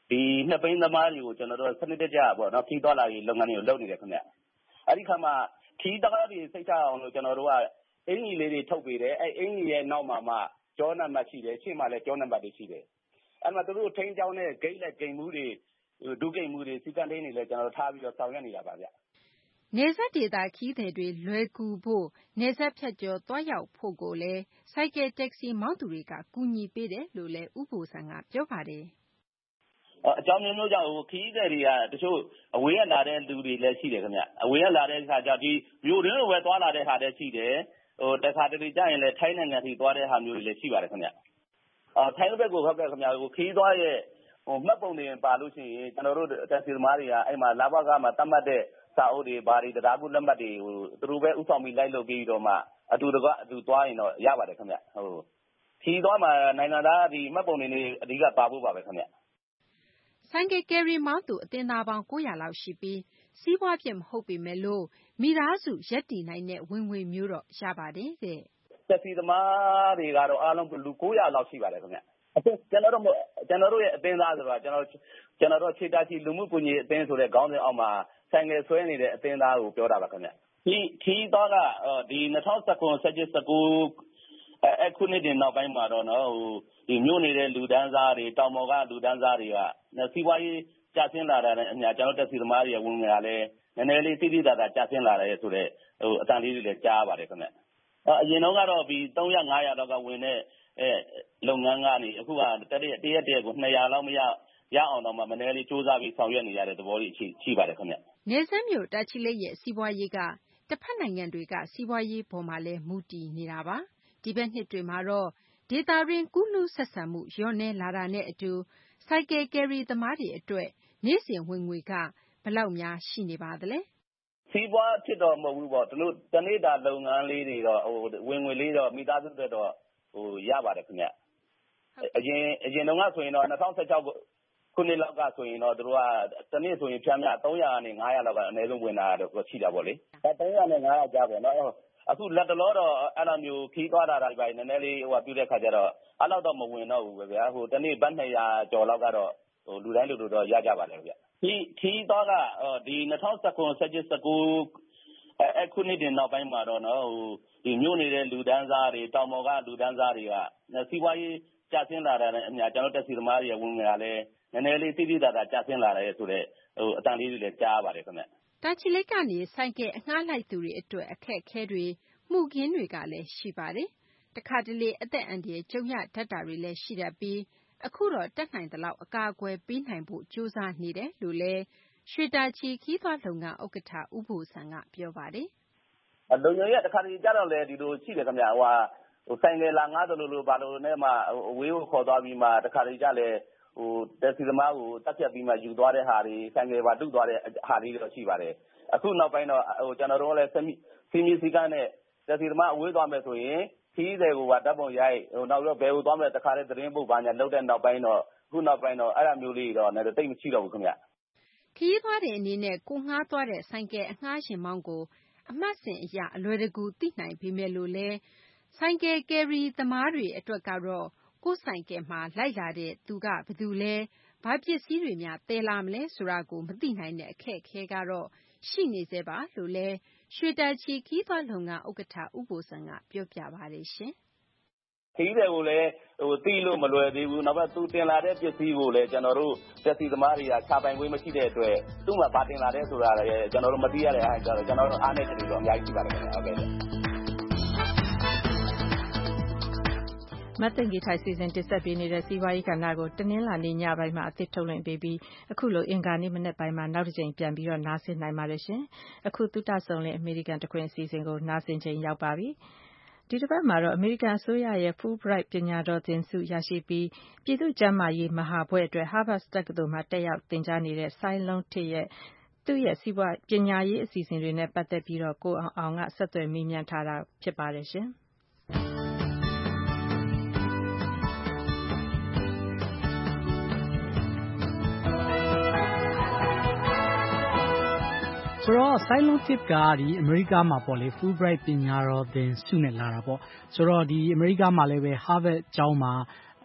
S18: ဒီနှစ်ပိန်းသမားတွေကိုကျွန်တော်တို့စနစ်တကျပေါ့နော်ခီးသွားလာရေးလုပ်ငန်းတွေကိုလုပ်နေတယ်ခင်ဗျအဲ့ဒီခါမှာခီးသားတွေစိတ်ချအောင်လို့ကျွန်တော်တို့ကအင်ကြီးလေးတွေထုတ်ပေးတယ်အဲ့အင်ကြီးရဲ့နောက်မှာမှကျောနံပါတ်ရှိတယ်ရှေ့မှာလည်းကျောနံပါတ်တွေရှိတယ်အဲ့မှာသူတို့ထိန်းကျောင်းတဲ့ဂိတ်လက်ဂိမ်မှုတွေဒုဂိမ်မှုတွေစီကံတိုင်းတွေလည်းကျွန်တော်တို့ထားပြီးတော့ဆောင်ရွက်နေတာပါဗျ
S3: နယ်စပ်ဒေသခီးသည်တွေလွယ်ကူဖို့နယ်စပ်ဖြတ်ကျော်သွားရောက်ဖို့ကိုလည်းစိုက်ကယ်တက္ကစီမောင်းသူတွေကကူညီပေးတယ်လို့လည်းဥပိုလ်ဆန်ကပြောပါတယ်
S18: အကြောင်းမျိုးမျိုးကြောင့်ခီးသည်တွေကတချို့အဝေးကလာတဲ့လူတွေလည်းရှိတယ်ခင်ဗျအဝေးကလာတဲ့အခါကျဒီမြို့တွင်းလိုပဲသွားလာတဲ့ဟာလည်းရှိတယ်ဟိုတခါတလေကြာရင်လည်းထိုင်းနိုင်ငံထိသွားတဲ့ဟာမျိုးတွေလည်းရှိပါတယ်ခင်ဗျအာထိုင်းဘက်ကိုဟုတ်ကဲ့ခင်ဗျဟိုခီးသွားရဲ့ဟိုမှတ်ပုံတွေပါလို့ရှိရင်ကျွန်တော်တို့တက်စီသမားတွေကအဲ့မှာလာဘကမှာတတ်မှတ်တဲ့စာအုပ်တွေဘာတွေတရားကူလက်မှတ်တွေဟိုသူတို့ပဲဥဆောင်ပြီးလိုက်လုပ်ပြီးတော့မှအတူတကအတူသွားရင်တော့ရပါတယ်ခင်ဗျဟိုခီးသွားမှာနိုင်ငံသားဒီမှတ်ပုံတွေနေအဓိကပါဖို့ပါပဲခင်ဗျ
S3: ဆိုင်ကယ်ကယ်ရီမောင်းသူအသင်းသားပေါင်း၉၀၀လောက်ရှိပြီးစီးပွားဖြစ်မဟုတ်ပေမဲ့လို့မိသားစုရက်တည်နိုင်တဲ့ဝင်ငွေမျိုးတော့ရပါတယ်တဲ့
S18: တက်စီသမားတွေကတော့အားလုံးလူ၉၀၀လောက်ရှိပါတယ်ခင်ဗျအခုကျွန်တော်တို့ကျွန်တော်တို့ရဲ့အသင်းသားဆိုတော့ကျွန်တော်ကျွန်တော်တို့ခြေတာချီလူမှုကွန်ရက်အသင်းဆိုတဲ့ခေါင်းစဉ်အောက်မှာဆိုင်ကယ်ဆွဲနေတဲ့အသင်းသားကိုပြောတာပါခင်ဗျဒီခီးတော့ကဒီ၂၀၁၇ ၁၈ ၁၉အခုနှစ်တင်နောက်ပိုင်းမှာတော့နော်ဟိုဒီမြို့နေတဲ့လူဒန်းစားတွေတောင်ပေါ်ကလူဒန်းစားတွေကစီးပွားရေးကျဆင်းလာတာနဲ့အများကျွန်တော်တက်စီသမားတွေဝင်ငွေကလည်းနည်းနည်းလေးတိတိကျကျကျဆင်းလာတယ်ဆိုတော့ဟိုအတန်လေးတွေလည်းကြားပါတယ်ခင်ဗျအရင်တော့ကတော့ဒီ၃၀၀ ၅၀၀လောက်ကဝင်တဲ့အဲလုပ်ငန်းကနေအခုကတရက်တရက်တရက်ကို၂၀၀လောက်မရရအောင်တော့မှမနည်းလေးစူးစမ်းပြီးဆောင်ရွက်နေရတဲ့သဘောလေးရှိရှိပါတယ်ခင်ဗျ
S3: နေစမ်းမြို့တာချီလိတ်ရဲ့စီးပွားရေးကတစ်ဖက်နိုင်ငံတွေကစီးပွားရေးပေါ်မှာလည်းမူတည်နေတာပါဒီဘက်နှစ်တွေမှာတော့ဒေတာရင်းကူးလူဆက်ဆံမှုလျော့နေလာတာနဲ့အတူဆိုင်ကယ်ကယ်ရီသမားတွေအတွက်နေ့စဉ်ဝင်ငွေကဘယ်လောက်များရှိနေပါသလဲ
S18: စီးပွားဖြစ်တော့မဟုတ်ဘူးပေါ့ဒီလိုတနေ့တာလုပ်ငန်းလေးတွေတော့ဟိုဝင်ငွေလေးတော့မိသားစုတွေတော့ဟိုရပါတယ်ခင်ဗျအရင်အရင်တုန်းကဆိုရင်တော့၂၀၁၆ခုနှစ်လောက်ကဆိုရင်တော့တို့ကတနေ့ဆိုရင်ဖြန်းမြ၃၀၀ကနေ၅၀၀လောက်ကအနည်းဆုံးဝင်လာတော့ရှိတာပေါ့လေအဲ၃၀၀နဲ့၅၀၀ကြားပေါ့နော်အခုလက်တလောတော့အဲ့လိုမျိုးခီးသွားတာတွေပဲနည်းနည်းလေးဟိုပြုတဲ့ခါကျတော့အဲ့လောက်တော့မဝင်တော့ဘူးပဲဗျာဟိုတနေ့ဘတ်၂၀၀ကျော်လောက်ကတော့ဟိုလူတိုင်းလူတို့တော့ရကြပါလေဗျာခီးခီးသွားကဒီ၂၀၁၇ ၁၈ ၁၉အခုနှစ်တင်နောက်ပိုင်းမှာတော့နော်ဟိုဒီမြို့နေတဲ့လူဒန်းစားတွေတောင်ပေါ်ကလူဒန်းစားတွေကစီးပွားရေးကျဆင်းလာတာနဲ့အများကျွန်တော်တက်စီသမားတွေဝင်ငွေကလည်းနည်းနည်းလေးတိတိကျကျကျဆင်းလာတယ်ဆိုတော့ဟိုအတန်လေးတွေလည်းကြားပါတယ်ခင်ဗျ
S3: တာချီလိတ်ကနေဆိုင်ကယ်အငှားလိုက်သူတွေအတွက်အခက်အခဲတွေမှုခင်းတွေကလည်းရှိပါတယ်တခါတလေအသက်အန္တရာယ်ကြုံရတတ်တာတွေလည်းရှိတတ်ပြီးအခုတော့တက်နိုင်သလောက်အကာအကွယ်ပေးနိုင်ဖို့ကြိုးစားနေတယ်လို့လည်းရွှေတာချီခီးသွားလုပ်ငန်းဥက္ကဋ္ဌဦးဘိုဆန်ကပြောပါတယ်
S18: လုံခြုံရေးတခါတလေကြတော့လေဒီလိုရှိတယ်ခင်ဗျဟိုဟာဟိုဆိုင်ကယ်လာငားတယ်လို့လို့ဘာလို့နဲ့မှအဝေးကိုခေါ်သွားပြီးမှတခါတလေကြလေဟိုတက်စီသမားကိုတက်ပြတ်ပြီးမှယူသွားတဲ့ဟာတွေဆိုင်ကယ်ပါတုတ်သွားတဲ့ဟာလေးတော့ရှိပါတယ်အခုနောက်ပိုင်းတော့ဟိုကျွန်တော်တို့လည်းစီမီစီကန်းနဲ့တက်စီသမားအဝေးသွားမယ်ဆိုရင်ခီးတယ်ကိုကတပ်ပုံရိုက်ဟိုနောက်တော့ဘယ်ကိုသွားမလဲတခါတည်းသတင်းပုတ်ပါညာလောက်တဲ့နောက်ပိုင်းတော့အခုနောက်ပိုင်းတော့အဲ့လိုမျိုးလေးတော့လည်းတိတ်မရှိတော့ဘူးခင်ဗျ
S3: ခီးသွားတဲ့အနေနဲ့ကိုငှားသွားတဲ့ဆိုင်ကယ်အငှားရှင်မောင်းကိုအမှတ်စဉ်အရအလွယ်တကူသိနိုင်ပေမဲ့လို့လဲဆိုင်ကယ်ကယ်ရီသမားတွေအတွက်ကတော့ကိုယ်ဆိုင်ကယ်မှာလိုက်လာတဲ့သူကဘယ်သူလဲဘာပစ္စည်းတွေများသယ်လာမလဲဆိုတာကိုမသိနိုင်တဲ့အခက်အခဲကတော့ရှိနေသေးပါလို့လဲရွှေတာချီခီးသွားလုပ်ငန်းဥက္ကဋ္ဌဦးဘိုဆန်ကပြောပြပါတယ်ရှင်
S18: ခီးတယ်ကိုလည်းဟိုတီးလို့မလွယ်သေးဘူးနောက်ပြီးသူတင်လာတဲ့ပစ္စည်းကိုလည်းကျွန်တော်တို့တက်စီသမားတွေကခြာပိုင်ခွင့်မရှိတဲ့အတွက်သူ့မှာဘာတင်လာတဲ့ဆိုတာလည်းကျွန်တော်တို့မသိရတဲ့အားကြောင့်ကျွန်တော်တို့အားနဲ့တူတော့အများကြီးရှိပါတယ်ခင်ဗျဟုတ်ကဲ့
S2: မတ်တင်ဂီထိုင်စီစဉ်တင်ဆက်ပေးနေတဲ့စီးပွားရေးကဏ္ဍကိုတနင်္လာနေ့ညပိုင်းမှာအသစ်ထုတ်လွှင့်ပေးပြီးအခုလိုအင်္ဂါနေ့မနက်ပိုင်းမှာနောက်တစ်ကြိမ်ပြန်ပြီးတော့နားဆင်နိုင်ပါတယ်ရှင်အခုသုတဆုံလင်အမေရိကန်တခွင်အစီအစဉ်ကိုနားဆင်ချိန်ရောက်ပါပြီဒီတစ်ပတ်မှာတော့အမေရိကန်အစိုးရရဲ့ Fulbright ပညာတော်သင်ဆုရရှိပြီးပြည်သူ့ကျန်းမာရေးမဟာဘွဲ့အတွက် Harvard တက္ကသိုလ်မှာတက်ရောက်သင်ကြားနေတဲ့ဆိုင်းလုံးထစ်ရဲ့သူ့ရဲ့စီးပွားပညာရေးအစီအစဉ်တွေနဲ့ပတ်သက်ပြီးတော့ကိုအောင်အောင်ကဆက်သွယ်မေးမြန်းထားတာဖြစ်ပါတယ်ရှင်
S1: ဆိုတော့ Cylon Tip ကဒီအမေရိကမှာပေါ့လေ Fulbright ပညာတော်သင်ဆုနဲ့လာတာပေါ့ဆိုတော့ဒီအမေရိကမှာလည်းပဲ Harvard ကျောင်းမှာ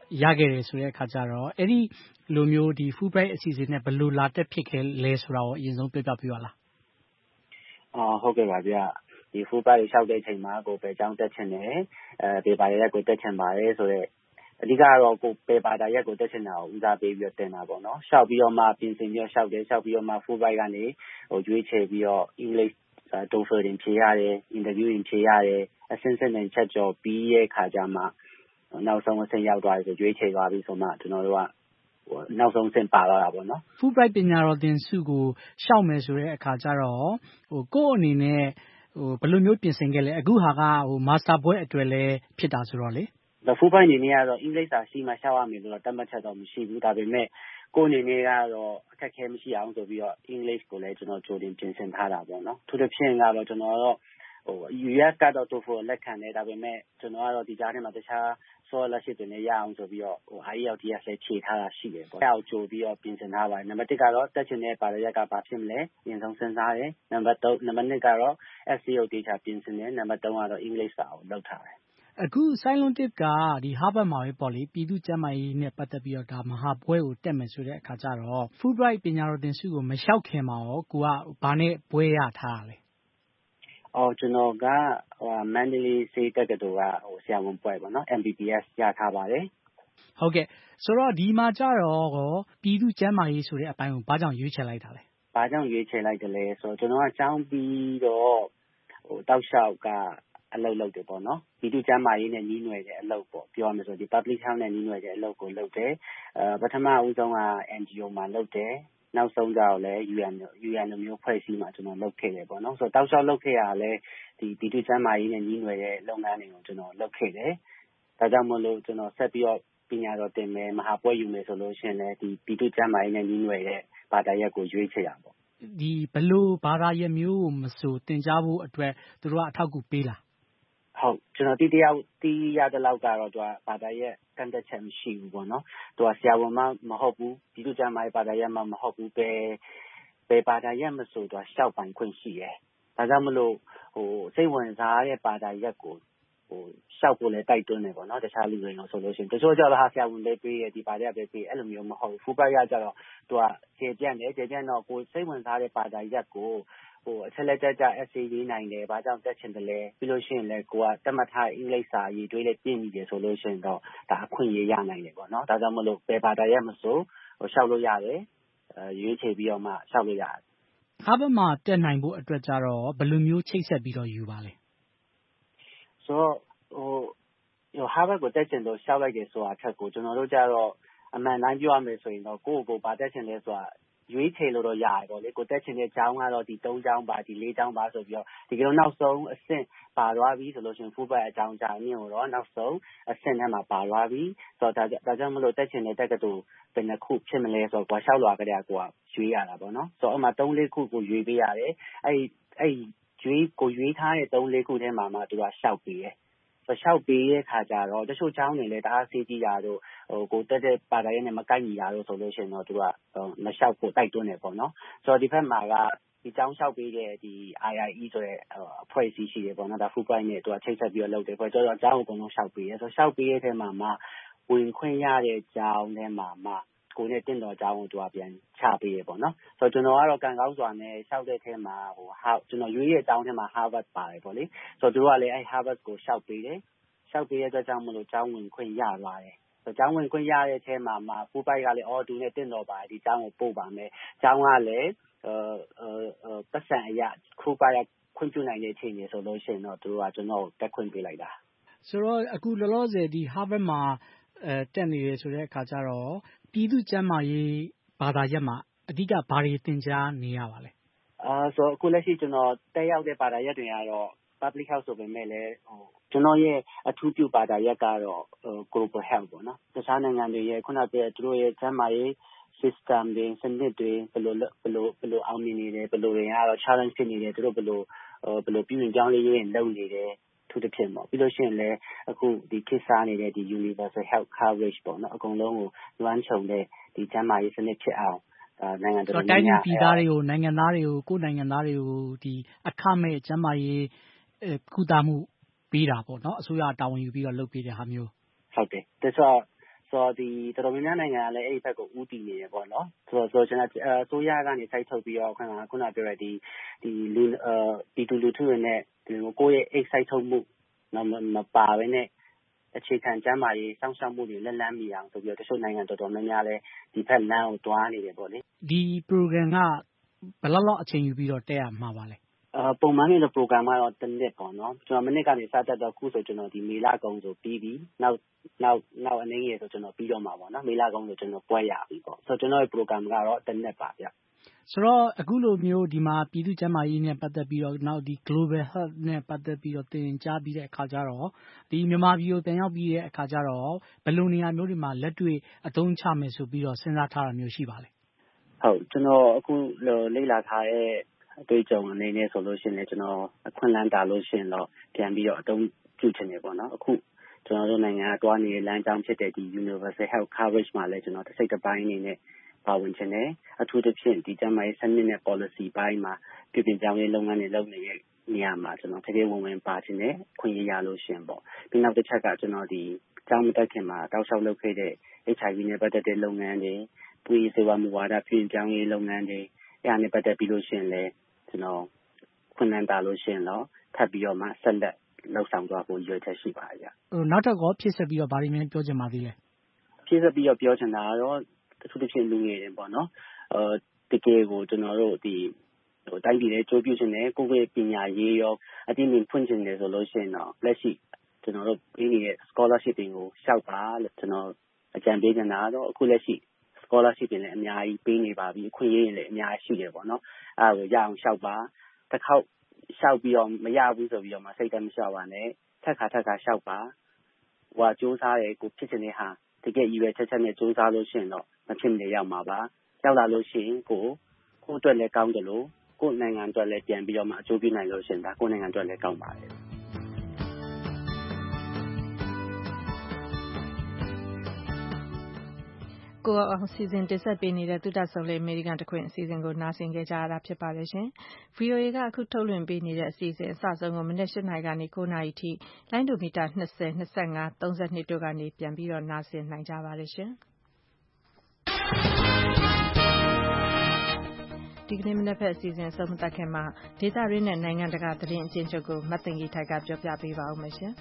S1: ရခဲ့တယ်ဆိုတဲ့အခါကျတော့အဲ့ဒီလိုမျိုးဒီ Fulbright အစီအစဉ်နဲ့ဘယ်လိုလာတက်ဖြစ်ခဲ့လဲဆိုတာကိုအရင်ဆုံးပြောပြပြပါလား
S10: အော်ဟုတ်ကဲ့ပါဗျာဒီ Fulbright လျှောက်တဲ့အချိန်မှာကိုပဲအကြောင်းတက်ချင်တယ်အဲပေပါရက်ကိုတက်ချင်ပါတယ်ဆိုတော့အဓိကတော့ကိုပေပါတာရက်ကိုတက်ချင်တာကိုဦးစားပေးပြီးတော့တင်တာပေါ့နော်လျှောက်ပြီးတော့မှပြင်ဆင်ပြီးတော့လျှောက်တယ်လျှောက်ပြီးတော့မှ Fulbright ကနေဟိုရွေးချယ်ပြီးတော့ English TOEFL တင်ဖြေရတယ် interview တင်ဖြေရတယ်အဆင့်ဆင့်နဲ့ချက်ကြော်ပြီးရဲ့ခါကျမှနောက်ဆုံးအဆင့်ရောက်သွားပြီဆိုရွေးချယ်သွားပြီဆိုမှကျွန်တော်တို့ကဟိုနောက်ဆုံးအဆင့်ပါသွားတာပေါ့နော်
S1: Fulbright ပညာတော်သင်ဆုကိုရှောက်မယ်ဆိုတဲ့အခါကျတော့ဟိုကိုယ့်အနေနဲ့ဟိုဘယ်လိုမျိုးပြင်ဆင်ခဲ့လဲအခုဟာကဟို Master ဘွဲ့အတွက်လည်းဖြစ်တာဆိုတော့လေ
S10: The Fulbright အနေနဲ့ကတော့ English စာရှိမှရှောက်ရမယ်လို့တော့တတ်မှတ်ချက်တော့မရှိဘူးဒါပေမဲ့ကိုယ်အနေနဲ့ကတော့အခက်အခဲမရှိအောင်ဆိုပြီးတော့ English ကိုလည်းကျွန်တော်ကြိုတင်ပြင်ဆင်ထားတာပေါ့နော်သူတစ်ဖြစ်ကတော့ကျွန်တော်တော့ဟို U S ကတော့ TOEFL လက်ခံတယ်ဒါပေမဲ့ကျွန်တော်ကတော့ဒီကြားထဲမှာတခြား scholarship တွေနဲ့ရအောင်ဆိုပြီးတော့ဟို I E L T S လည်းဖြေထားတာရှိတယ်ပေါ့အဲ့ဒါကိုကြိုပြီးတော့ပြင်ဆင်ထားပါတယ်နံပါတ်တစ်ကတော့တက်ချင်တဲ့ပါရရက်ကဘာဖြစ်မလဲအရင်ဆုံးစဉ်းစားတယ်နံပါတ်သုံးနံပါတ်နှစ်ကတော့ S C O တေချာပြင်ဆင်တယ်နံပါတ်သုံးကတော့ English စာကိုလုပ်ထားတယ်
S1: အခု Cylon Tip ကဒီ Harvard မှာပဲပေါ့လေပြည်သူ့ကျန်းမာရေးနဲ့ပတ်သက်ပြီးတော့ဒါမဟာဘွဲ့ကိုတက်မယ်ဆိုတဲ့အခါကျတော့ Fulbright ပညာတော်သင်ဆုကိုမလျှောက်ခင်မှာရောကိုကဘာနဲ့ဘွဲ့ရထားတာလဲ
S10: အော်ကျွန်တော်ကဟို Mandalay Bay တက္ကသိုလ်ကဟိုဆရာဝန်ဘွဲ့ပေါ့နော် M B B S ရထားပါတယ်
S1: ဟုတ်ကဲ့ဆိုတော့ဒီမှာကြတော့ပြည်သူ့ကျန်းမာရေးဆိုတဲ့အပိုင်းကိုဘာကြောင့်ရွေးချယ်လိုက်တာလဲ
S10: ဘာကြောင့်ရွေးချယ်လိုက်တယ်လဲဆိုတော့ကျွန်တော်ကကျောင်းပြီးတော့ဟိုတောက်လျှောက်ကအလုပ်လုပ်တယ်ပေါ့နော်ပြည်သူ့ကျန်းမာရေးနဲ့နှီးနွယ်တဲ့အလုပ်ပေါ့ပြောရမယ်ဆိုဒီ public health နဲ့နှီးနွယ်တဲ့အလုပ်ကိုလုပ်တယ်အဲပထမဦးဆုံးက N G O မှာလုပ်တယ်နောက်ဆုံးကြတော့လည်း U N U N မျိုးဖွဲ့စည်းမှာကျွန်တော်လုပ်ခဲ့တယ်ပေါ့နော်ဆိုတော့တောက်လျှောက်လုပ်ခဲ့ရတာလည်းဒီပြည်သူ့ကျန်းမာရေးနဲ့နှီးနွယ်တဲ့လုပ်ငန်းတွေကိုကျွန်တော်လုပ်ခဲ့တယ်ဒါကြောင့်မို့လို့ကျွန်တော်ဆက်ပြီးတော့ပညာတော်သင်မယ်မဟာဘွဲ့ယူမယ်ဆိုလို့ရှိရင်လည်းဒီပြည်သူ့ကျန်းမာရေးနဲ့နှီးနွယ်တဲ့ဘာသာရပ်ကိုရွေးချယ်ရပါ
S1: ဒီဘလို့ဘာသာရပ်မျိုးကိုမဆိုသင်ကြားဖို့အတွက်သူတို့ကအထောက်အကူပေးလား
S10: ဟုတ်ကျွန်တော်တီးတယောက်တီးရတဲ့လောက်ကတော့သူကဘာသာရပ်ကန့်သက်ချက်မရှိဘူးပေါ့နော်သူကဆရာဝန်မှမဟုတ်ဘူးပြည်သူ့ကျန်းမာရေးဘာသာရပ်မှမဟုတ်ဘူးပဲပဲဘာသာရပ်မဆိုသူကရှောက်ပိုင်ခွင့်ရှိတယ်ဒါကြောင့်မလို့ဟိုစိတ်ဝင်စားတဲ့ဘာသာရပ်ကိုဟိုရှောက်ဖို့လည်းတိုက်တွန်းနေပေါ့နော်တခြားလူတွေရောဆိုလို့ရှိရင်တချို့ကျတော့ဟာဆရာဝန်ပဲပေးရဒီဘာသာရပ်ပဲပေးအဲ့လိုမျိုးမဟုတ်ဘူး Fulbright ရကြတော့သူကကျေပြန့်တယ်ကျေပြန့်တော့ကိုစိတ်ဝင်စားတဲ့ဘာသာရပ်ကိုဟိုအချက်လက်ကြကြ essay ရေးနိုင်တယ်ဘာကြောင့်တက်ချင်တယ်လဲပြီးလို့ရှိရင်လည်းကိုကတတ်မှတ်ထားအင်္ဂလိပ်စာရေးတွေးလည်းပြင်ပြီးတယ်ဆိုလို့ရှိရင်တော့ဒါအခွင့်အရေးရနိုင်တယ်ပေါ့နော်ဒါကြောင့်မလို့ဘယ်ဘာသာရပ်မဆိုဟိုရှောက်လို့ရတယ်အဲရွေးချယ်ပြီးတော့မှရှောက်လို့ရတယ်
S1: Harvard မှာတက်နိုင်ဖို့အတွက်ကြတော့ဘယ်လိုမျိုးချိတ်ဆက်ပြီးတော့ယူပါလဲ
S10: ဆိုတော့ဟိုဟို Harvard ကိုတက်ချင်လို့ရှောက်လိုက်တယ်ဆိုတာအထက်ကိုကျွန်တော်တို့ကြတော့အမှန်တိုင်းပြောရမယ်ဆိုရင်တော့ကိုယ့်ကိုယ်ဘာတက်ချင်လဲဆိုတာရွေးချယ်လို့တော့ရတယ်ပေါ့လေကိုတက်ချင်တဲ့ကျောင်းကတော့ဒီသုံးကျောင်းပါဒီလေးကျောင်းပါဆိုပြီးတော့ဒီကနေ့နောက်ဆုံးအဆင့်ပါသွားပြီဆိုလို့ရှိရင် Fulbright အကြောင်းကြားမြင့်တော့နောက်ဆုံးအဆင့်ထဲမှာပါသွားပြီဆိုတော့ဒါကြောင့်မလို့တက်ချင်တဲ့တက္ကသိုလ်ဘယ်နှခုဖြစ်မလဲဆိုတော့ကိုရှောက်လွာကြတဲ့ကိုကရွေးရတာပေါ့နော်ဆိုတော့အမှသုံးလေးခုကိုရွေးပေးရတယ်အဲ့အဲ့ရွေးကိုရွေးထားတဲ့သုံးလေးခုထဲမှာမှသူကရှောက်ပေးတယ်လျှောက်ပေးတဲ့ခါကျတော့တချို့ကျောင်းတွေလည်းတအားစေးကြည့်တာတို့ဟိုကိုတက်တဲ့ပါတာရဲနဲ့မကိုက်ညီတာတို့ဆိုလို့ရှိရင်တော့သူကမလျှောက်ဖို့တိုက်တွန်းတယ်ပေါ့နော်ဆိုတော့ဒီဘက်မှာကဒီကျောင်းလျှောက်ပေးတဲ့ဒီ I I E ဆိုတဲ့အဖွဲ့အစည်းရှိတယ်ပေါ့နော်ဒါ Fulbright နဲ့သူကချိတ်ဆက်ပြီးတော့လုပ်တယ်ပေါ့ကျွန်တော်ကျောင်းကိုအကုန်လုံးလျှောက်ပေးရဲဆိုတော့လျှောက်ပေးတဲ့ထဲမှာမှဝင်ခွင့်ရတဲ့ကျောင်းထဲမှာမှကိုနဲ့တင့်တော်ကျောင်းကိုသူကပြန်ချပေးရပေါ့နော်ဆိုတော့ကျွန်တော်ကတော့ကံကောင်းစွာနဲ့လျှောက်တဲ့ထဲမှာဟိုဟာကျွန်တော်ရွေးရဲ့ကျောင်းထဲမှာ Harvard ပါတယ်ပေါ့လေဆိုတော့သူတို့ကလည်းအဲ Harvard ကိုလျှောက်ပေးတယ်လျှောက်ပေးတဲ့အတွက်ကြောင့်မလို့ကျောင်းဝင်ခွင့်ရသွားတယ်ဆိုတော့ကျောင်းဝင်ခွင့်ရတဲ့အထဲမှာမှ Fulbright ကလည်းအော်သူနဲ့တင့်တော်ပါတယ်ဒီကျောင်းကိုပို့ပါမယ်ကျောင်းကလည်းအဲအဲပတ်စံအရာ Fulbright ခွင့်ပြုနိုင်တဲ့အချိန်ကြီးဆိုလို့ရှိရင်တော့သူတို့ကကျွန်တော်တက်ခွင့်ပေးလိုက်တာ
S1: ဆိုတော့အခုလောလောဆယ်ဒီ Harvard မှာအဲတက်နေရဆိုတဲ့အခါကျတော့ပြည်သူ့ကျန်းမာရေးဘာသာရပ်မှာအဓိကဘာတွေသင်ကြားနေရပါလဲ
S10: အာဆိုတော့အခုလက်ရှိကျွန်တော်တက်ရောက်တဲ့ဘာသာရပ်တွေကတော့ public health ဆိုပေမဲ့လည်းဟိုကျွန်တော်ရဲ့အထူးပြုဘာသာရပ်ကတော့ global health ပေါ့နော်တခြားနိုင်ငံတွေရဲ့ခုနကပြောသူတို့ရဲ့ကျန်းမာရေး system တွေစနစ်တွေဘယ်လိုဘယ်လိုဘယ်လိုအောင်မြင်နေတယ်ဘယ်လိုတွေကတော့ challenge ဖြစ်နေတယ်သူတို့ဘယ်လိုဘယ်လိုပြုပြင်ပြောင်းလဲရေးလုပ်နေတယ်ထူးထူးဖြစ်ပေါ့ပြီးလို့ရှိရင်လည်းအခုဒီခေတ်စားနေတဲ့ဒီ universal health coverage ပေါ့နော်အကုန်လုံးကိုလွှမ်းခြုံတဲ့ဒီကျန်းမာရေးစနစ်ဖြစ်အောင်နိုင်ငံတော်
S1: တိုင်းပြည်ပြည်သားတွေကိုနိုင်ငံသားတွေကိုကိုယ်နိုင်ငံသားတွေကိုဒီအခမဲ့ကျန်းမာရေးကုသမှုပေးတာပေါ့နော်အစိုးရတာဝန်ယူပြီးတော့လုပ်ပေးတဲ့ဟာမျိုး
S10: ဟုတ်တယ်ဒါဆိုဆိုတော့ဒီတော်တော်များများနိုင်ငံကလည်းအဲ့ဒီဘက်ကိုဦးတည်နေရပေါ့နော်ဆိုတော့ဆိုတော့ကျွန်တော်အစိုးရကနေစိုက်ထုတ်ပြီးတော့ခုနကခုနပြောတဲ့ဒီဒီလူအဲပြည်သူလူထုတွေနဲ့ဒီကိုယ့်ရဲ့အိတ်စိုက်ထုတ်မှုနော်မပါဘဲနဲ့အခြေခံကျမ်းမာရေးစောင့်ရှောက်မှုတွေလက်လန်းမီအောင်ဆိုပြီးတော့တချို့နိုင်ငံတော်တော်များများလည်းဒီဘက်လမ်းကိုတွားနေတယ်ပေါ့လေ
S1: ဒီ program ကဘယ်လောက်လောက်အချိန်ယူပြီးတော့တက်ရမှာပါလဲ
S10: အာပုံမှန်နေတဲ့ program ကတော့တစ်နှစ်ပေါ့နော်ကျွန်တော်မိနစ်ကနေစတက်တော့ခုဆိုကျွန်တော်ဒီမေလကုံဆိုပြီးပြီနောက်နောက်နောက်အနေငယ်ဆိုကျွန်တော်ပြီးတော့မှာပေါ့နော်မေလကုံဆိုကျွန်တော်ပွဲရပြီပေါ့ဆိုတော့ကျွန်တော်ရဲ့ program ကတော့တစ်နှစ်ပါဗျ
S1: ဆိုတော့အခုလိုမျိုးဒီမှာပြည်သူ့ကျန်းမာရေးနဲ့ပတ်သက်ပြီးတော့နောက်ဒီ global health နဲ့ပတ်သက်ပြီးတော့သင်ကြားပြီးတဲ့အခါကျတော့ဒီမြန်မာပြည်ကိုပြန်ရောက်ပြီးတဲ့အခါကျတော့ဘယ်လိုနေရာမျိုးတွေမှာလက်တွေ့အသုံးချမယ်ဆိုပြီးတော့စဉ်းစားထားတာမျိုးရှိပါလဲ
S10: ဟုတ်ကျွန်တော်အခုလေ့လာထားတဲ့အတွေ့အကြုံအနေနဲ့ဆိုလို့ရှိရင်ကျွန်တော်အခွင့်အလမ်းတာလို့ရှိရင်တော့ပြန်ပြီးတော့အသုံးပြုချင်တယ်ပေါ့နော်အခုကျွန်တော်တို့နိုင်ငံကတွားနေတဲ့လမ်းကြောင်းဖြစ်တဲ့ဒီ universal health coverage မှာလည်းကျွန်တော်တစ်စိတ်တစ်ပိုင်းအနေနဲ့ပါဝင်ချင်တယ်အထူးသဖြင့်ဒီကျန်းမာရေးစနစ်နဲ့ policy ပိုင်းမှာပြည်ပြင်ပြောင်းရေးလုပ်ငန်းတွေလုပ်နေတဲ့နေရာမှာကျွန်တော်တကယ်ဝင်ဝင်ပါချင်တယ်ခွင့်ရရလို့ရှင်ပေါ့ပြီးနောက်တစ်ချက်ကကျွန်တော်ဒီကျောင်းမတက်ခင်မှာတောက်လျှောက်လုပ်ခဲ့တဲ့ H I V နဲ့ပတ်သက်တဲ့လုပ်ငန်းတွေပြည်စေဝါမူဝါဒပြည်ပြောင်းရေးလုပ်ငန်းတွေအဲအားနဲ့ပတ်သက်ပြီးလို့ရှင်လဲကျွန်တော်ခွင့်လန်းတာလို့ရှင်တော့ထပ်ပြီးတော့မှဆက်လက်လောက်ဆောင်သွားဖို့ရွေးချက်ရှိပါရဲ့
S1: ဟိုနောက်တော့ဖြည့်ဆက်ပြီးတော့ဗားရင်းများပြောချင်ပါသေးလဲ
S10: ဖြည့်ဆက်ပြီးတော့ပြောချင်တာကတော့တချို့တစ်ချင်းလူငယ်တွေပေါ့နော်အဲတကယ်ကိုကျွန်တော်တို့ဒီဟိုတိုင်းပြည်ရဲ့ကြိုးပြုချင်တယ်ကိုယ့်ရဲ့ပညာရေးရောအတိအမြင်ဖွင့်ချင်တယ်ဆိုလို့ရှိရင်တော့လက်ရှိကျွန်တော်တို့ပြည်နေတဲ့ scholarship တွေကိုရှောက်ပါလို့ကျွန်တော်အကြံပေးနေတာတော့အခုလက်ရှိ scholarship တွေလည်းအများကြီးပေးနေပါပြီအခွင့်အရေးတွေလည်းအများကြီးရှိတယ်ပေါ့နော်အဲဒါကိုရအောင်ရှောက်ပါတစ်ခေါက်ရှောက်ပြီးတော့မရဘူးဆိုပြီးတော့မှစိတ်တမလျှော့ပါနဲ့ထက်ခါထက်ခါရှောက်ပါဟိုကစူးစမ်းရဲကိုဖြစ်နေတဲ့ဟာတကယ်ရည်ရွယ်ချက်ချက်နဲ့စူးစမ်းလို့ရှိရင်တော့မဖြစ်မနေရောက်မှာပါရောက်လာလို့ရှိရင်ကိုကိုအတွက်လည်းကောင်းတယ်လို့ကိုနိုင်ငံအတွက်လည်းပြန်ပြီးတော့မှအကျိုးပြုနိုင်လို့ရှိရင်ဒါကိုနိုင်ငံအတွက်လည်းကောင်းပါတယ်
S2: ကိုအောင်စီစဉ်တင်ဆက်ပေးနေတဲ့သုတဆုံလေအမေရိကန်တခွင်အစီအစဉ်ကိုနားဆင်ကြရတာဖြစ်ပါတယ်ရှင်။ V O A ကအခုထုတ်လွှင့်ပေးနေတဲ့အစီအစဉ်အစဆုံးကိုမနက်၈နာရီကနေ၉နာရီထိလိုင်းဒိုမီတာ၂၀ ၂၅ ၃၂တို့ကနေပြန်ပြီးတော့နားဆင်နိုင်ကြပါတယ်ရှင်။ဒီကနေ့မနက်ဖက်အစီအစဉ်ဆုံးမသက်ခင်မှာဒေသရင်းနဲ့နိုင်ငံတကာသတင်းအကျဉ်းချုပ်ကိုမသိင်္ဂီထိုက်ကပြောပြပေးပါဦးမယ်ရှင်။